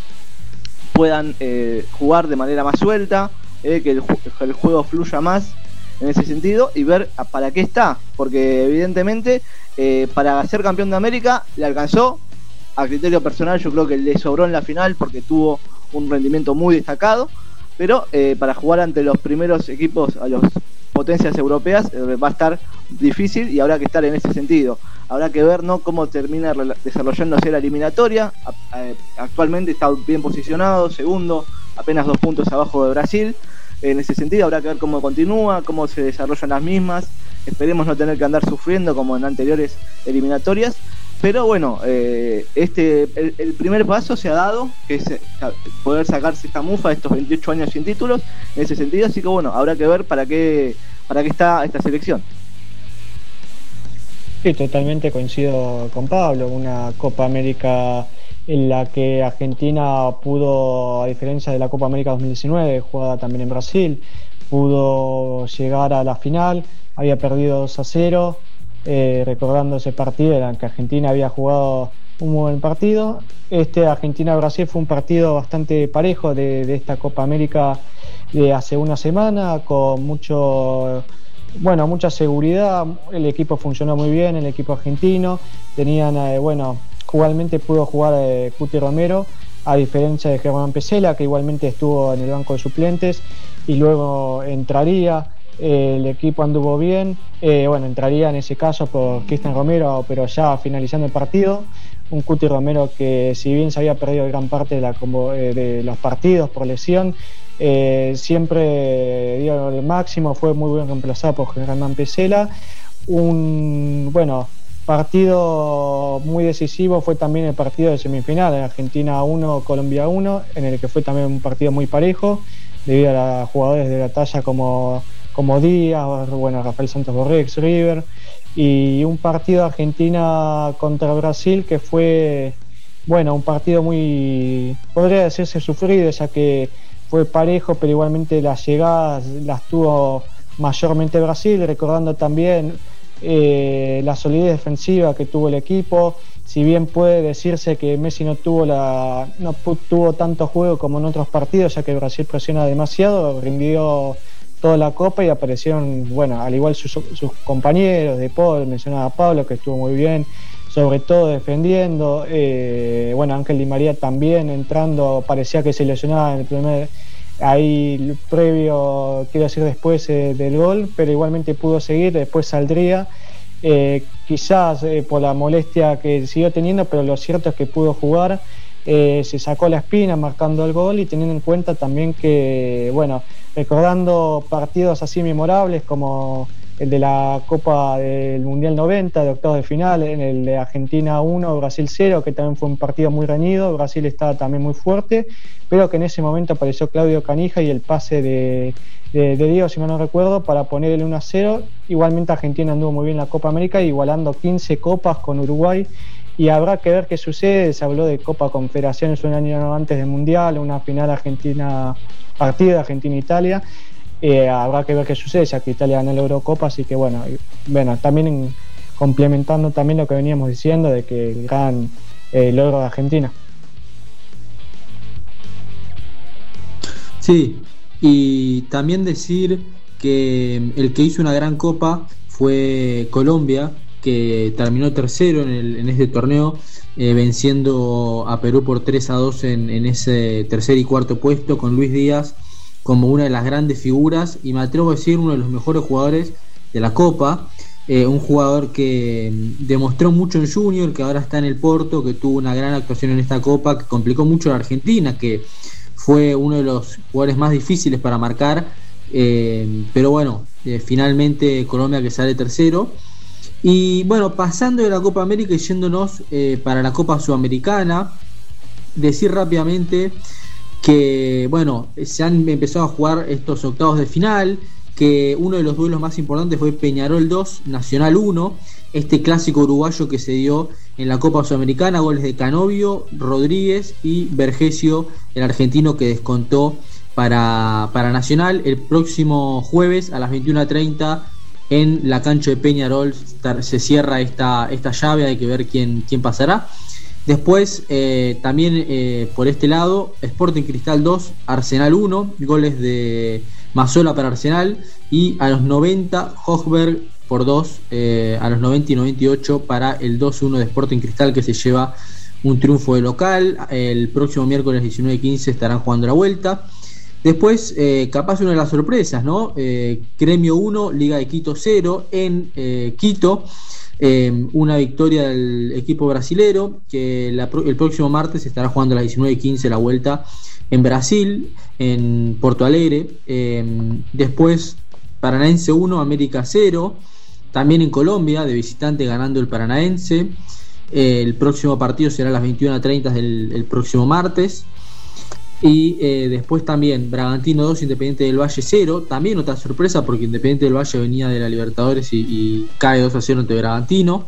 puedan eh, jugar de manera más suelta, eh, que, el, que el juego fluya más en ese sentido, y ver para qué está, porque evidentemente eh, para ser campeón de América le alcanzó. A criterio personal yo creo que le sobró en la final porque tuvo un rendimiento muy destacado, pero eh, para jugar ante los primeros equipos, a las potencias europeas, eh, va a estar difícil, y habrá que estar en ese sentido. Habrá que ver, ¿no?, cómo termina desarrollándose la eliminatoria. Actualmente está bien posicionado, segundo, apenas dos puntos abajo de Brasil. En ese sentido habrá que ver cómo continúa, cómo se desarrollan las mismas. Esperemos no tener que andar sufriendo como en anteriores eliminatorias. Pero bueno, eh, este el, el primer paso se ha dado, que es poder sacarse esta mufa de estos veintiocho años sin títulos, en ese sentido. Así que bueno, habrá que ver para qué, para qué está esta selección. Sí, totalmente coincido con Pablo. Una Copa América en la que Argentina pudo, a diferencia de la Copa América dos mil diecinueve, jugada también en Brasil, pudo llegar a la final. Había perdido dos a cero, eh, recordando ese partido en el que Argentina había jugado un muy buen partido. Este Argentina-Brasil fue un partido bastante parejo de, de esta Copa América de hace una semana, con mucho... Bueno, mucha seguridad. El equipo funcionó muy bien, el equipo argentino. Tenían, eh, bueno, igualmente pudo jugar eh, Cuti Romero, a diferencia de Germán Pesela, que igualmente estuvo en el banco de suplentes y luego entraría. Eh, el equipo anduvo bien. Eh, bueno, entraría en ese caso por Cristian Romero, pero ya finalizando el partido. Un Cuti Romero que, si bien se había perdido gran parte de, la, de los partidos por lesión, Eh, siempre dio el máximo, fue muy bien reemplazado por Germán Pesela. Un bueno partido muy decisivo fue también el partido de semifinal, Argentina uno, Colombia uno, en el que fue también un partido muy parejo, debido a jugadores de la talla como, como Díaz, bueno, Rafael Santos Borré, ex River, y un partido Argentina contra Brasil que fue, bueno, un partido muy, podría decirse sufrido, ya que fue parejo, pero igualmente las llegadas las tuvo mayormente Brasil, recordando también eh, la solidez defensiva que tuvo el equipo. Si bien puede decirse que Messi no tuvo la no tuvo tanto juego como en otros partidos, ya que Brasil presiona demasiado, rindió toda la copa y aparecieron, bueno, al igual sus, sus compañeros de Paul, mencionaba a Pablo, que estuvo muy bien, sobre todo defendiendo, eh, bueno, Ángel Di María también entrando, parecía que se lesionaba en el primer, ahí previo, quiero decir después eh, del gol, pero igualmente pudo seguir, después saldría. Eh, quizás eh, por la molestia que siguió teniendo, pero lo cierto es que pudo jugar, eh, se sacó la espina marcando el gol y teniendo en cuenta también que, bueno, recordando partidos así memorables como el de la Copa del Mundial noventa, de octavos de final, en el de Argentina uno, Brasil cero, que también fue un partido muy reñido, Brasil estaba también muy fuerte, pero que en ese momento apareció Claudio Canija y el pase de De, de Diego, si mal no recuerdo, para poner el uno a cero. Igualmente Argentina anduvo muy bien en la Copa América, igualando quince copas con Uruguay, y habrá que ver qué sucede. Se habló de Copa Confederaciones un año antes del Mundial, una final Argentina, partida Argentina-Italia, eh, habrá que ver qué sucede, ya que Italia ganó la Eurocopa, así que bueno, bueno también en, complementando también lo que veníamos diciendo de que el gran eh, logro de Argentina. Sí, y también decir que el que hizo una gran copa fue Colombia, que terminó tercero en, el, en este torneo, eh, venciendo a Perú por tres a dos en, en ese tercer y cuarto puesto, con Luis Díaz como una de las grandes figuras, y me atrevo a decir uno de los mejores jugadores de la copa, eh, un jugador que demostró mucho en Junior, que ahora está en el Porto, que tuvo una gran actuación en esta copa, que complicó mucho a la Argentina, que fue uno de los jugadores más difíciles para marcar, eh, pero bueno, eh, finalmente Colombia que sale tercero. Y bueno, pasando de la Copa América y yéndonos eh, para la Copa Sudamericana, decir rápidamente que bueno, se han empezado a jugar estos octavos de final, que uno de los duelos más importantes fue Peñarol dos, Nacional uno, este clásico uruguayo que se dio en la Copa Sudamericana, goles de Canovio, Rodríguez y Vergesio, el argentino que descontó para, para Nacional. El próximo jueves a las veintiuna treinta en la cancha de Peñarol se cierra esta, esta llave, hay que ver quién, quién pasará. Después eh, también eh, por este lado, Sporting Cristal dos, Arsenal uno, goles de Mazzola para Arsenal, y a los noventa Hochberg por dos, eh, a los noventa y noventa y ocho para el dos uno de Sporting Cristal, que se lleva un triunfo de local. El próximo miércoles diecinueve quince estarán jugando la vuelta. Después, eh, capaz una de las sorpresas, ¿no? Eh, Gremio uno, Liga de Quito cero en eh, Quito. Eh, una victoria del equipo brasilero, que la, el próximo martes estará jugando a las diecinueve quince la vuelta en Brasil, en Porto Alegre. Eh, después, Paranaense uno, América cero, también en Colombia, de visitante ganando el Paranaense. Eh, el próximo partido será a las veintiuna treinta del el próximo martes. Y eh, después también Bragantino dos, Independiente del Valle cero, también otra sorpresa porque Independiente del Valle venía de la Libertadores y, y cae dos a cero ante Bragantino.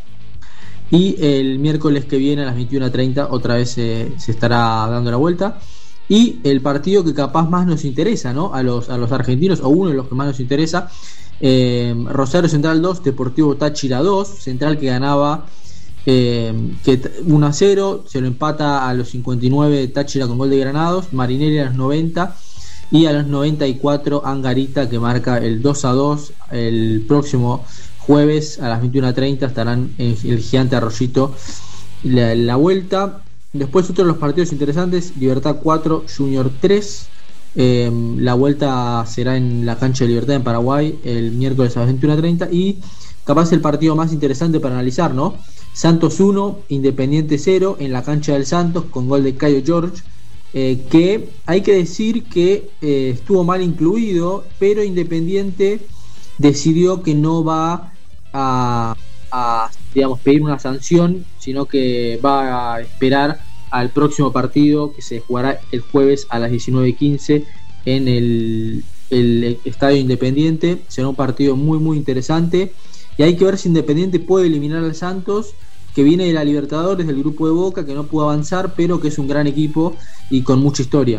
Y el miércoles que viene a las veintiuna treinta otra vez eh, se estará dando la vuelta. Y el partido que capaz más nos interesa, ¿no? A los, a los argentinos, o uno de los que más nos interesa, eh, Rosario Central dos, Deportivo Táchira dos, Central que ganaba eh, que uno a cero, se lo empata a los cincuenta y nueve Táchira con gol de Granados, Marinelli a los noventa, y a los noventa y cuatro Angarita que marca el dos a dos. El próximo jueves a las veintiuna treinta estarán en el Gigante Arroyito la, la vuelta. Después otros de los partidos interesantes, Libertad cuatro, Junior tres. Eh, la vuelta será en la cancha de Libertad en Paraguay el miércoles a las veintiuna treinta. Y capaz el partido más interesante para analizar, ¿no? Santos uno, Independiente cero en la cancha del Santos con gol de Caio George, eh, que hay que decir que eh, estuvo mal incluido, pero Independiente decidió que no va a, a digamos, pedir una sanción, sino que va a esperar al próximo partido que se jugará el jueves a las diecinueve quince en el, el Estadio Independiente. Será un partido muy muy interesante y hay que ver si Independiente puede eliminar al Santos, que viene de la Libertadores, del grupo de Boca, que no pudo avanzar, pero que es un gran equipo y con mucha historia.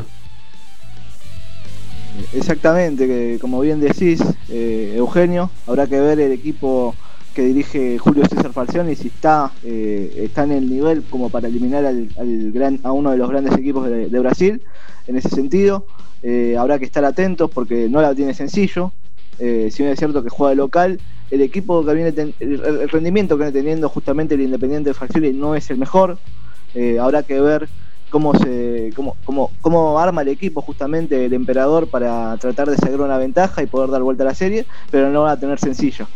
Exactamente, que como bien decís, eh, Eugenio, habrá que ver el equipo que dirige Julio César Falcioni si está eh, está en el nivel como para eliminar al, al gran, a uno de los grandes equipos de, de Brasil. En ese sentido, eh, habrá que estar atentos porque no la tiene sencillo. Eh, si bien es cierto que juega de local, el equipo que viene ten, el, el rendimiento que viene teniendo justamente el Independiente de Falcioni no es el mejor. Eh, habrá que ver cómo se cómo, cómo, cómo arma el equipo justamente el emperador para tratar de sacar una ventaja y poder dar vuelta a la serie, pero no va a tener sencillo.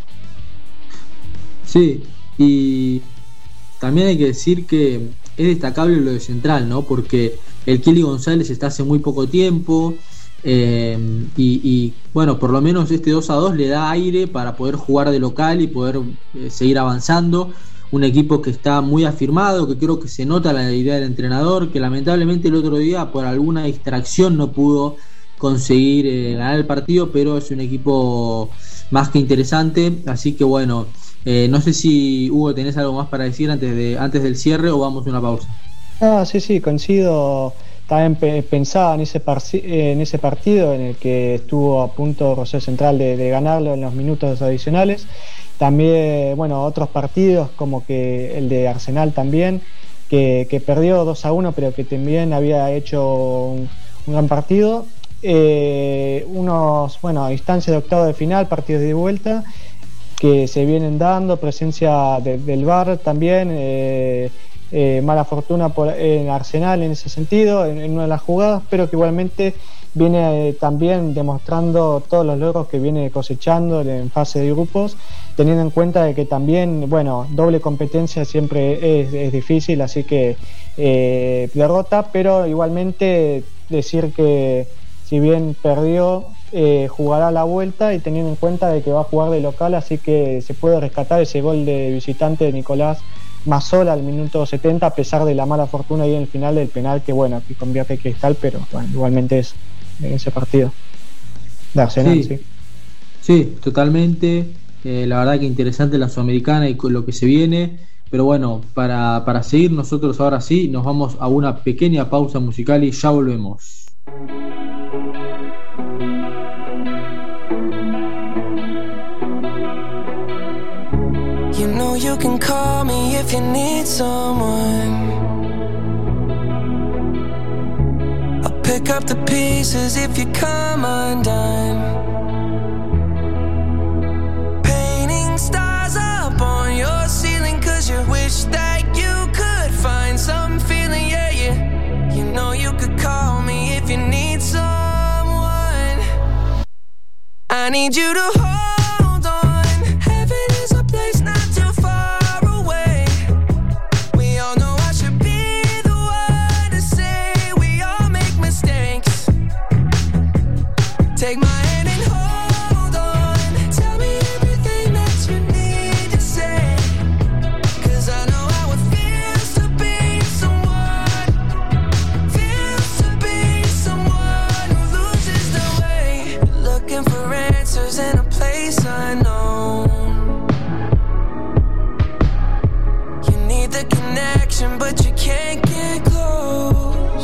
Sí, y también hay que decir que es destacable lo de Central, ¿no? Porque el Kili González está hace muy poco tiempo eh, y, y bueno, por lo menos este dos a dos le da aire para poder jugar de local y poder eh, seguir avanzando. Un equipo que está muy afirmado, que creo que se nota la idea del entrenador, que lamentablemente el otro día por alguna distracción no pudo conseguir eh, ganar el partido, pero es un equipo más que interesante, así que bueno, eh, no sé si Hugo tenés algo más para decir antes de antes del cierre o vamos a una pausa. Ah, sí, sí, coincido. También pe- pensaba en ese, par- en ese partido en el que estuvo a punto Rosario Central de, de ganarlo en los minutos adicionales. También, bueno, otros partidos como que el de Arsenal también, que, que perdió dos a uno, pero que también había hecho un, un gran partido. Eh, unos, bueno, instancias de octavo de final, partidos de vuelta, que se vienen dando, presencia de, del V A R también, eh, eh, mala fortuna por, en Arsenal en ese sentido, en, en una de las jugadas, pero que igualmente viene eh, también demostrando todos los logros que viene cosechando en fase de grupos, teniendo en cuenta de que también, bueno, doble competencia siempre es, es difícil, así que eh, derrota, pero igualmente decir que si bien perdió, eh, jugará la vuelta y teniendo en cuenta de que va a jugar de local, así que se puede rescatar ese gol de visitante de Nicolás Mazzola al minuto setenta, a pesar de la mala fortuna ahí en el final del penal, que bueno, que convierte Cristal, pero bueno, igualmente es en ese partido de Arsenal. Sí, sí, sí totalmente. Eh, la verdad que interesante la Sudamericana y lo que se viene, pero bueno, para, para seguir nosotros ahora sí, nos vamos a una pequeña pausa musical y ya volvemos. You know you can call me if you need someone. I'll pick up the pieces if you come undone. Painting stars up on your ceiling 'cause you wish that you could find some feeling, yeah, yeah. You know you could call me if you need someone. I need you to hold. Take my hand and hold on. Tell me everything that you need to say, 'cause I know how it feels to be someone, feels to be someone who loses their way, looking for answers in a place unknown. You need the connection, but you can't get close.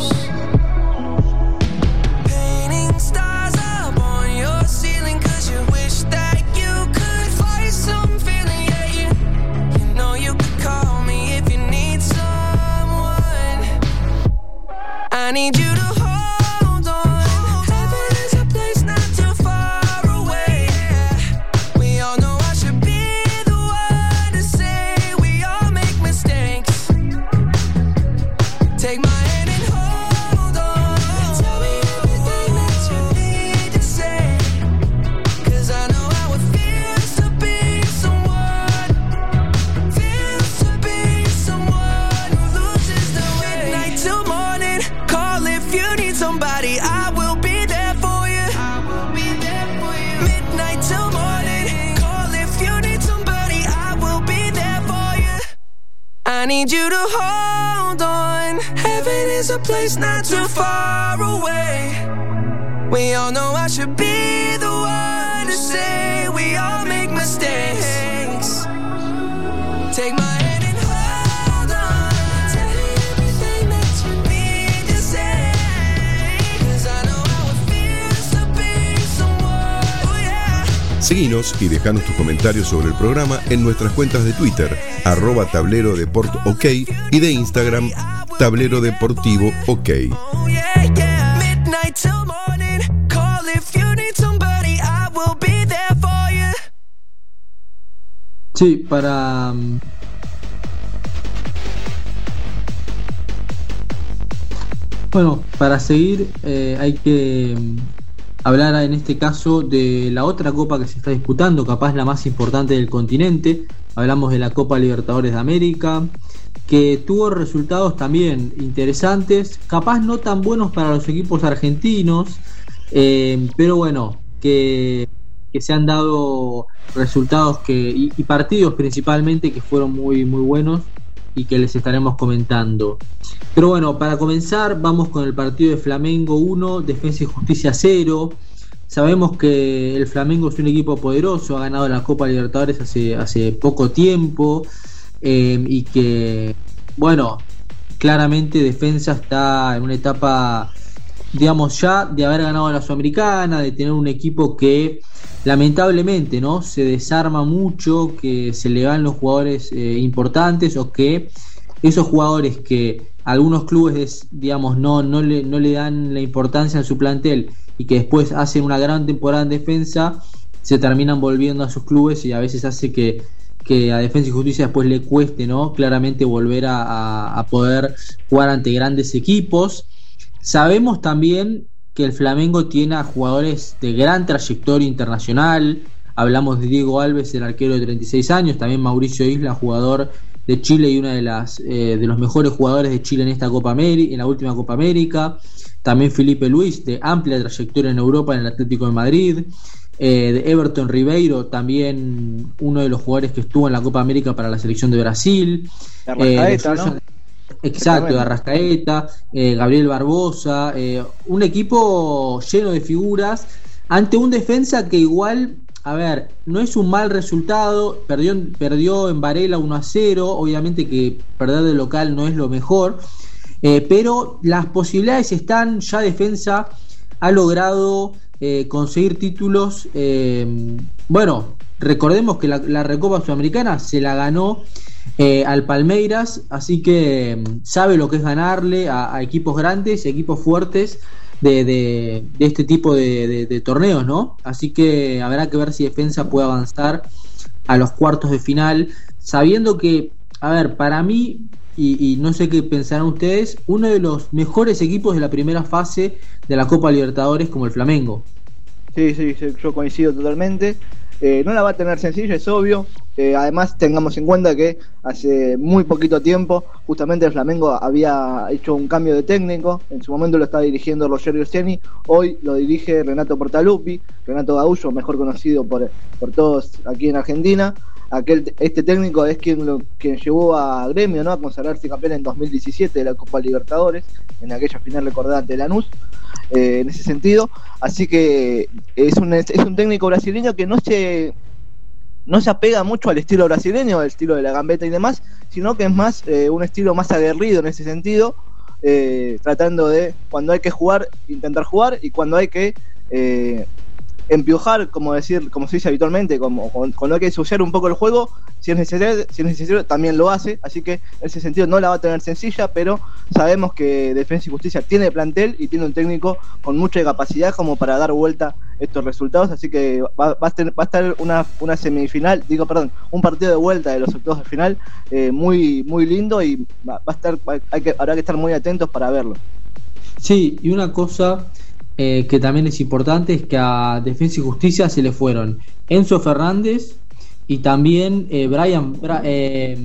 I need you to hold on. Heaven is a place not too far away. We all know I should be the one to say we all make mistakes. Take my hand and hold on. Tell me everything that you need to say, 'cause I know how it feels to be someone, feels to be someone who loses their way. Midnight till morning. If you need somebody, I will be there for you. I will be there for you. Midnight till morning. Call if you need somebody, I will be there for you. I need you to hold on. Heaven is a place not too far away. We all know I should be the one to say we all make mistakes. Take my hand and hold on. Tell me everything that you need to say. 'Cause I know how it feels to be someone. Oh yeah. Seguinos y dejanos tus comentarios sobre el programa en nuestras cuentas de Twitter, arroba tablero deport ok, y de Instagram, tablero deportivo ok. Oh yeah, yeah. Midnight till morning. Call if you need somebody. I will be there for you. Sí, para... Bueno, para seguir eh, hay que mm, hablar en este caso de la otra copa que se está disputando, capaz la más importante del continente. Hablamos de la Copa Libertadores de América, que tuvo resultados también interesantes, capaz no tan buenos para los equipos argentinos, eh, pero bueno, que, que se han dado resultados que y, y partidos principalmente que fueron muy, muy buenos y que les estaremos comentando. Pero bueno, para comenzar vamos con el partido de Flamengo uno, Defensa y Justicia cero. Sabemos que el Flamengo es un equipo poderoso, ha ganado la Copa Libertadores hace, hace poco tiempo, eh, y que, bueno, claramente Defensa está en una etapa, digamos, ya de haber ganado la Sudamericana, de tener un equipo que lamentablemente no se desarma mucho, que se le van los jugadores eh, importantes, o que esos jugadores que algunos clubes, digamos, no, no, le, no le dan la importancia en su plantel y que después hacen una gran temporada en Defensa, se terminan volviendo a sus clubes, y a veces hace que, que a Defensa y Justicia después le cueste, ¿no?, claramente volver a, a, a poder jugar ante grandes equipos. Sabemos también que el Flamengo tiene a jugadores de gran trayectoria internacional. Hablamos de Diego Alves, el arquero de treinta y seis años, también Mauricio Isla, jugador de Chile y una de las eh, de los mejores jugadores de Chile en esta Copa América, en la última Copa América. También Felipe Luis, de amplia trayectoria en Europa, en el Atlético de Madrid. Eh, de Everton Ribeiro, también uno de los jugadores que estuvo en la Copa América para la selección de Brasil. De Arrascaeta, eh, ¿no? Exacto, de Arrascaeta, eh, Gabriel Barbosa, eh, un equipo lleno de figuras ante un Defensa que igual, a ver, no es un mal resultado, perdió, perdió en Varela uno a cero, obviamente que perder de local no es lo mejor, eh, pero las posibilidades están. Ya Defensa ha logrado eh, conseguir títulos, eh, bueno, recordemos que la, la Recopa Sudamericana se la ganó Eh, al Palmeiras, así que eh, sabe lo que es ganarle a, a equipos grandes, equipos fuertes de, de, de este tipo de, de, de torneos, ¿no? Así que habrá que ver si Defensa puede avanzar a los cuartos de final, sabiendo que, a ver, para mí, y, y no sé qué pensarán ustedes, uno de los mejores equipos de la primera fase de la Copa Libertadores como el Flamengo. Sí, sí, sí, yo coincido totalmente. Eh, no la va a tener sencilla, es obvio. Eh, además, tengamos en cuenta que hace muy poquito tiempo justamente el Flamengo había hecho un cambio de técnico. En su momento lo estaba dirigiendo Rogerio Ceni, hoy lo dirige Renato Portaluppi, Renato Gaullo, mejor conocido por, por todos aquí en Argentina. Aquel, este técnico es quien, lo, quien llevó a Gremio, ¿no?, a consagrarse campeón en dos mil diecisiete de la Copa Libertadores, en aquella final recordada ante Lanús, eh, en ese sentido. Así que es un, es un técnico brasileño que no se no se apega mucho al estilo brasileño, al estilo de la gambeta y demás, sino que es más eh, un estilo más aguerrido en ese sentido, eh, tratando de, cuando hay que jugar, intentar jugar, y cuando hay que eh, empiojar, como decir, como se dice habitualmente, como cuando hay que ensuciar un poco el juego, si es necesario, si es necesario también lo hace. Así que en ese sentido no la va a tener sencilla, pero sabemos que Defensa y Justicia tiene plantel y tiene un técnico con mucha capacidad como para dar vuelta estos resultados. Así que va, va, a, tener, va a estar una, una semifinal, digo, perdón, un partido de vuelta de los octavos de final eh, muy muy lindo, y va, va a estar, hay que, habrá que estar muy atentos para verlo. Sí, y una cosa Eh, que también es importante es que a Defensa y Justicia se le fueron Enzo Fernández y también eh, Brian Bra- eh,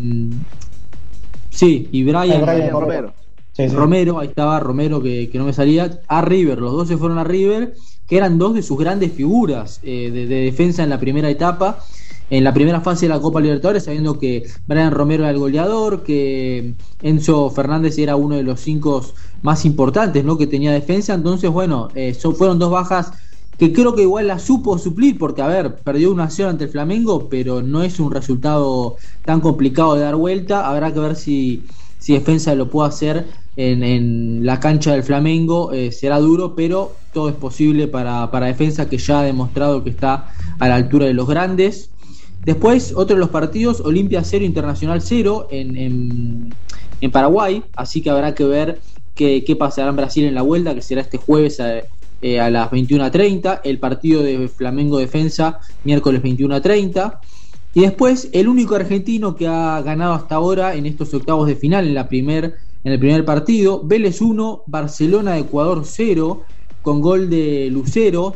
sí y Brian, eh, Brian Romero. Sí, sí. Romero, ahí estaba Romero, que, que no me salía, a River. Los dos se fueron a River, que eran dos de sus grandes figuras eh, de, de defensa en la primera etapa, en la primera fase de la Copa Libertadores, sabiendo que Brian Romero era el goleador, que Enzo Fernández era uno de los cinco más importantes, ¿no?, que tenía defensa. Entonces, bueno, eh, son, fueron dos bajas que creo que igual la supo suplir, porque, a ver, perdió uno a cero ante el Flamengo, pero no es un resultado tan complicado de dar vuelta. Habrá que ver si, si defensa lo puede hacer en, en la cancha del Flamengo. Eh, será duro, pero todo es posible para, para defensa, que ya ha demostrado que está a la altura de los grandes. Después, otro de los partidos, Olimpia cero, Internacional cero en, en, en Paraguay, así que habrá que ver qué, qué pasará en Brasil en la vuelta, que será este jueves a, eh, a las veintiuna treinta, el partido de Flamengo Defensa, miércoles veintiuna treinta, y después el único argentino que ha ganado hasta ahora en estos octavos de final, en, la primer, en el primer partido, Vélez uno, Barcelona de Ecuador cero, con gol de Lucero,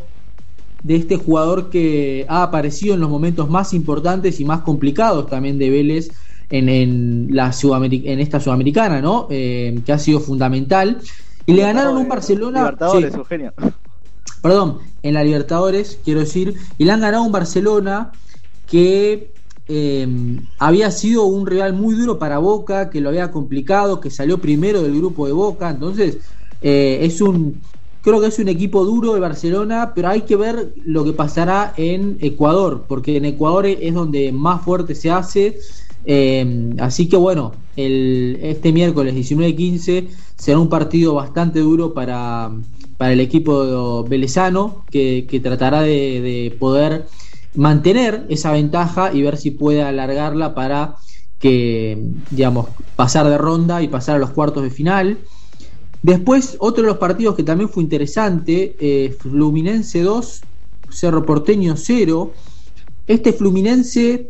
de este jugador que ha aparecido en los momentos más importantes y más complicados también de Vélez en, en, la Sudameric- en esta Sudamericana, ¿no? Eh, que ha sido fundamental. Y le ganaron un Barcelona... Libertadores, sí, Eugenio. Perdón, en la Libertadores, quiero decir, y le han ganado un Barcelona que eh, había sido un rival muy duro para Boca, que lo había complicado, que salió primero del grupo de Boca. Entonces, eh, es un... Creo que es un equipo duro de Barcelona, pero hay que ver lo que pasará en Ecuador, porque en Ecuador es donde más fuerte se hace. Eh, así que bueno, el, este miércoles diecinueve quince será un partido bastante duro para, para el equipo velezano, que, que tratará de, de poder mantener esa ventaja y ver si puede alargarla para que, digamos, pasar de ronda y pasar a los cuartos de final. Después, otro de los partidos que también fue interesante, eh, Fluminense dos, Cerro Porteño cero. Este Fluminense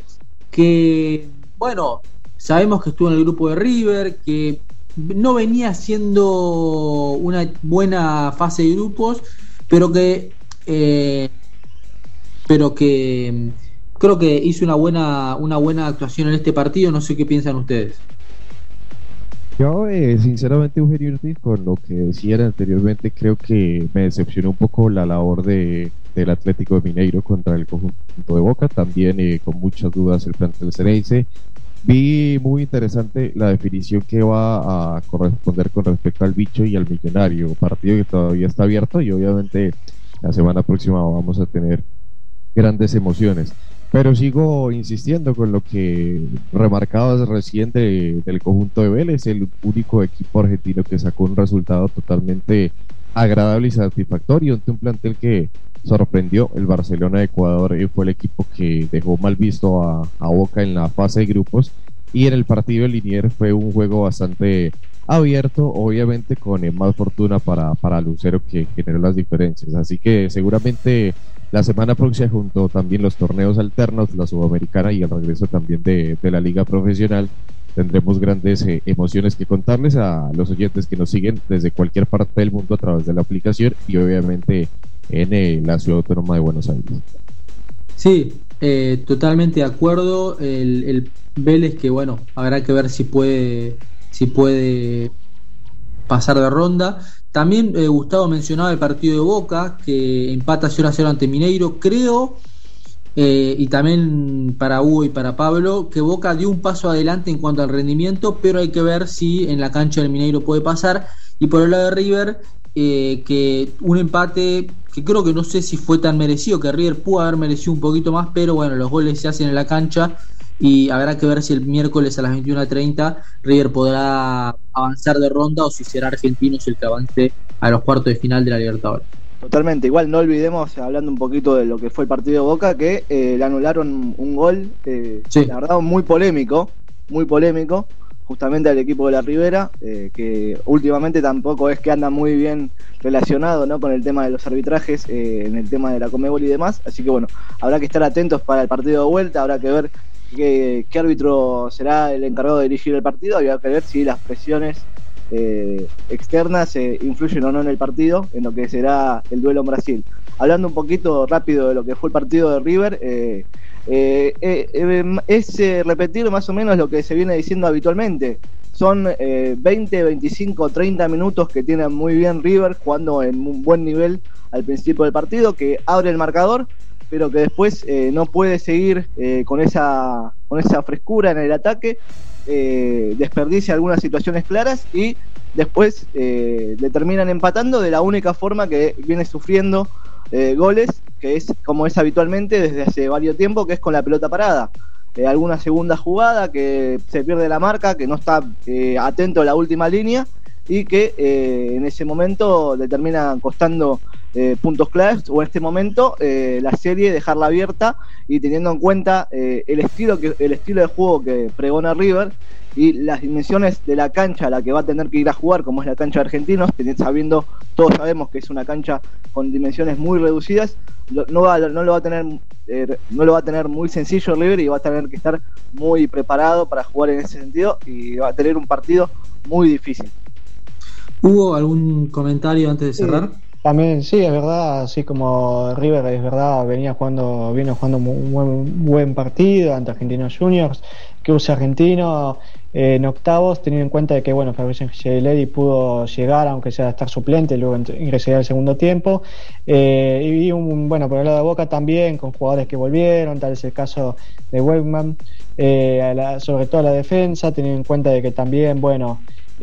que, bueno, sabemos que estuvo en el grupo de River, que no venía haciendo una buena fase de grupos, pero que, eh, pero que creo que hizo una buena, una buena actuación en este partido. No sé qué piensan ustedes. Yo, eh, sinceramente, Eugenio Ortiz, con lo que decían anteriormente, creo que me decepcionó un poco la labor de, del Atlético de Mineiro contra el conjunto de Boca. También eh, con muchas dudas el plantel Xeneize. Vi muy interesante la definición que va a corresponder con respecto al Bicho y al Millonario, partido que todavía está abierto, y obviamente la semana próxima vamos a tener grandes emociones. Pero sigo insistiendo con lo que remarcabas recién de, del conjunto de Vélez, el único equipo argentino que sacó un resultado totalmente agradable y satisfactorio ante un plantel que sorprendió. El Barcelona de Ecuador fue el equipo que dejó mal visto a, a Boca en la fase de grupos, y en el partido de Liniers fue un juego bastante abierto, obviamente con eh, más fortuna para, para Lucero, que generó las diferencias. Así que seguramente la semana próxima, junto también los torneos alternos, la Sudamericana y el regreso también de, de la Liga Profesional, tendremos grandes eh, emociones que contarles a los oyentes que nos siguen desde cualquier parte del mundo a través de la aplicación y obviamente en eh, la Ciudad Autónoma de Buenos Aires. Sí, eh, totalmente de acuerdo. El, el Vélez, que bueno, habrá que ver si puede, si puede pasar de ronda. También eh, Gustavo mencionaba el partido de Boca, que empata cero a cero ante Mineiro. Creo, eh, y también para Hugo y para Pablo, que Boca dio un paso adelante en cuanto al rendimiento, pero hay que ver si en la cancha del Mineiro puede pasar. Y por el lado de River, eh, que un empate que creo que no sé si fue tan merecido, que River pudo haber merecido un poquito más, pero bueno, los goles se hacen en la cancha y habrá que ver si el miércoles a las veintiuna treinta River podrá avanzar de ronda o si será Argentinos el que avance a los cuartos de final de la Libertadores. Totalmente, igual no olvidemos, hablando un poquito de lo que fue el partido de Boca, que eh, le anularon un gol, eh, sí. La verdad muy polémico, muy polémico, justamente al equipo de la Ribera, eh, que últimamente tampoco es que anda muy bien relacionado, ¿no?, con el tema de los arbitrajes, eh, en el tema de la Conmebol y demás, así que bueno, habrá que estar atentos para el partido de vuelta, habrá que ver qué, qué árbitro será el encargado de dirigir el partido, y habrá que ver si las presiones eh, externas eh, influyen o no en el partido, en lo que será el duelo en Brasil. Hablando un poquito rápido de lo que fue el partido de River, eh, Eh, eh, eh, es eh, repetir más o menos lo que se viene diciendo habitualmente. Son eh, veinte, veinticinco, treinta minutos que tiene muy bien River, jugando en un buen nivel al principio del partido, que abre el marcador, pero que después eh, no puede seguir eh, con esa con esa frescura en el ataque, eh, desperdicia algunas situaciones claras y después eh, le terminan empatando de la única forma que viene sufriendo eh, goles, que es como es habitualmente desde hace varios tiempo, que es con la pelota parada. Eh, alguna segunda jugada que se pierde la marca, que no está eh, atento a la última línea y que eh, en ese momento le termina costando eh, puntos claves, o en este momento eh, la serie dejarla abierta, y teniendo en cuenta eh, el estilo que el estilo de juego que pregona River y las dimensiones de la cancha a la que va a tener que ir a jugar, como es la cancha de Argentinos, sabiendo, todos sabemos que es una cancha con dimensiones muy reducidas, no, va, no lo va a tener eh, no lo va a tener muy sencillo River, y va a tener que estar muy preparado para jugar en ese sentido, y va a tener un partido muy difícil. ¿Hubo algún comentario antes de cerrar? Sí, también, sí, es verdad, así como River, es verdad, venía jugando, viene jugando un buen, buen partido ante Argentinos Juniors, que usa Argentino eh, en octavos, teniendo en cuenta de que, bueno, Fabricio Angelelli pudo llegar, aunque sea a estar suplente, luego ingresaría al segundo tiempo, eh, y un, bueno, por el lado de Boca también, con jugadores que volvieron, tal es el caso de Wegman, eh, a la, sobre todo a la defensa, teniendo en cuenta de que también, bueno,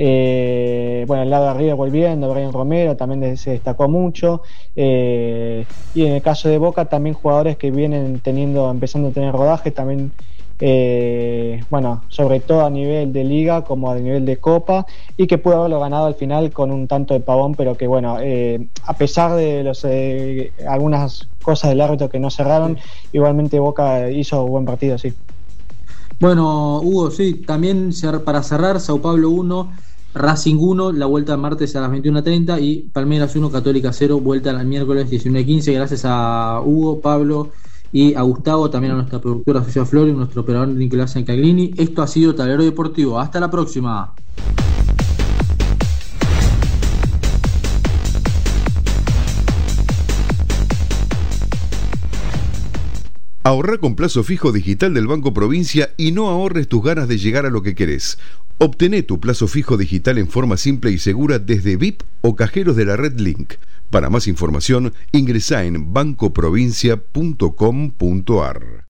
Eh, bueno, al lado de arriba volviendo, Brian Romero también se destacó mucho, eh, y en el caso de Boca también jugadores que vienen teniendo, empezando a tener rodaje también, eh, bueno, sobre todo a nivel de liga como a nivel de copa, y que pudo haberlo ganado al final con un tanto de Pavón, pero que bueno, eh, a pesar de los eh, algunas cosas del árbitro que no cerraron, igualmente Boca hizo buen partido, sí. Bueno, Hugo, sí, también para cerrar, Sao Paulo uno, Racing uno, la vuelta martes a las veintiuna treinta, y Palmeiras uno, Católica cero, vuelta el miércoles diecinueve quince. Gracias a Hugo, Pablo y a Gustavo, también a nuestra productora Sofía Flores y nuestro operador Nicolás Ancaglini. Esto ha sido Tablero Deportivo. Hasta la próxima. Ahorra con plazo fijo digital del Banco Provincia y no ahorres tus ganas de llegar a lo que querés. Obtené tu plazo fijo digital en forma simple y segura desde V I P o cajeros de la red Link. Para más información, ingresá en banco provincia punto com punto ar.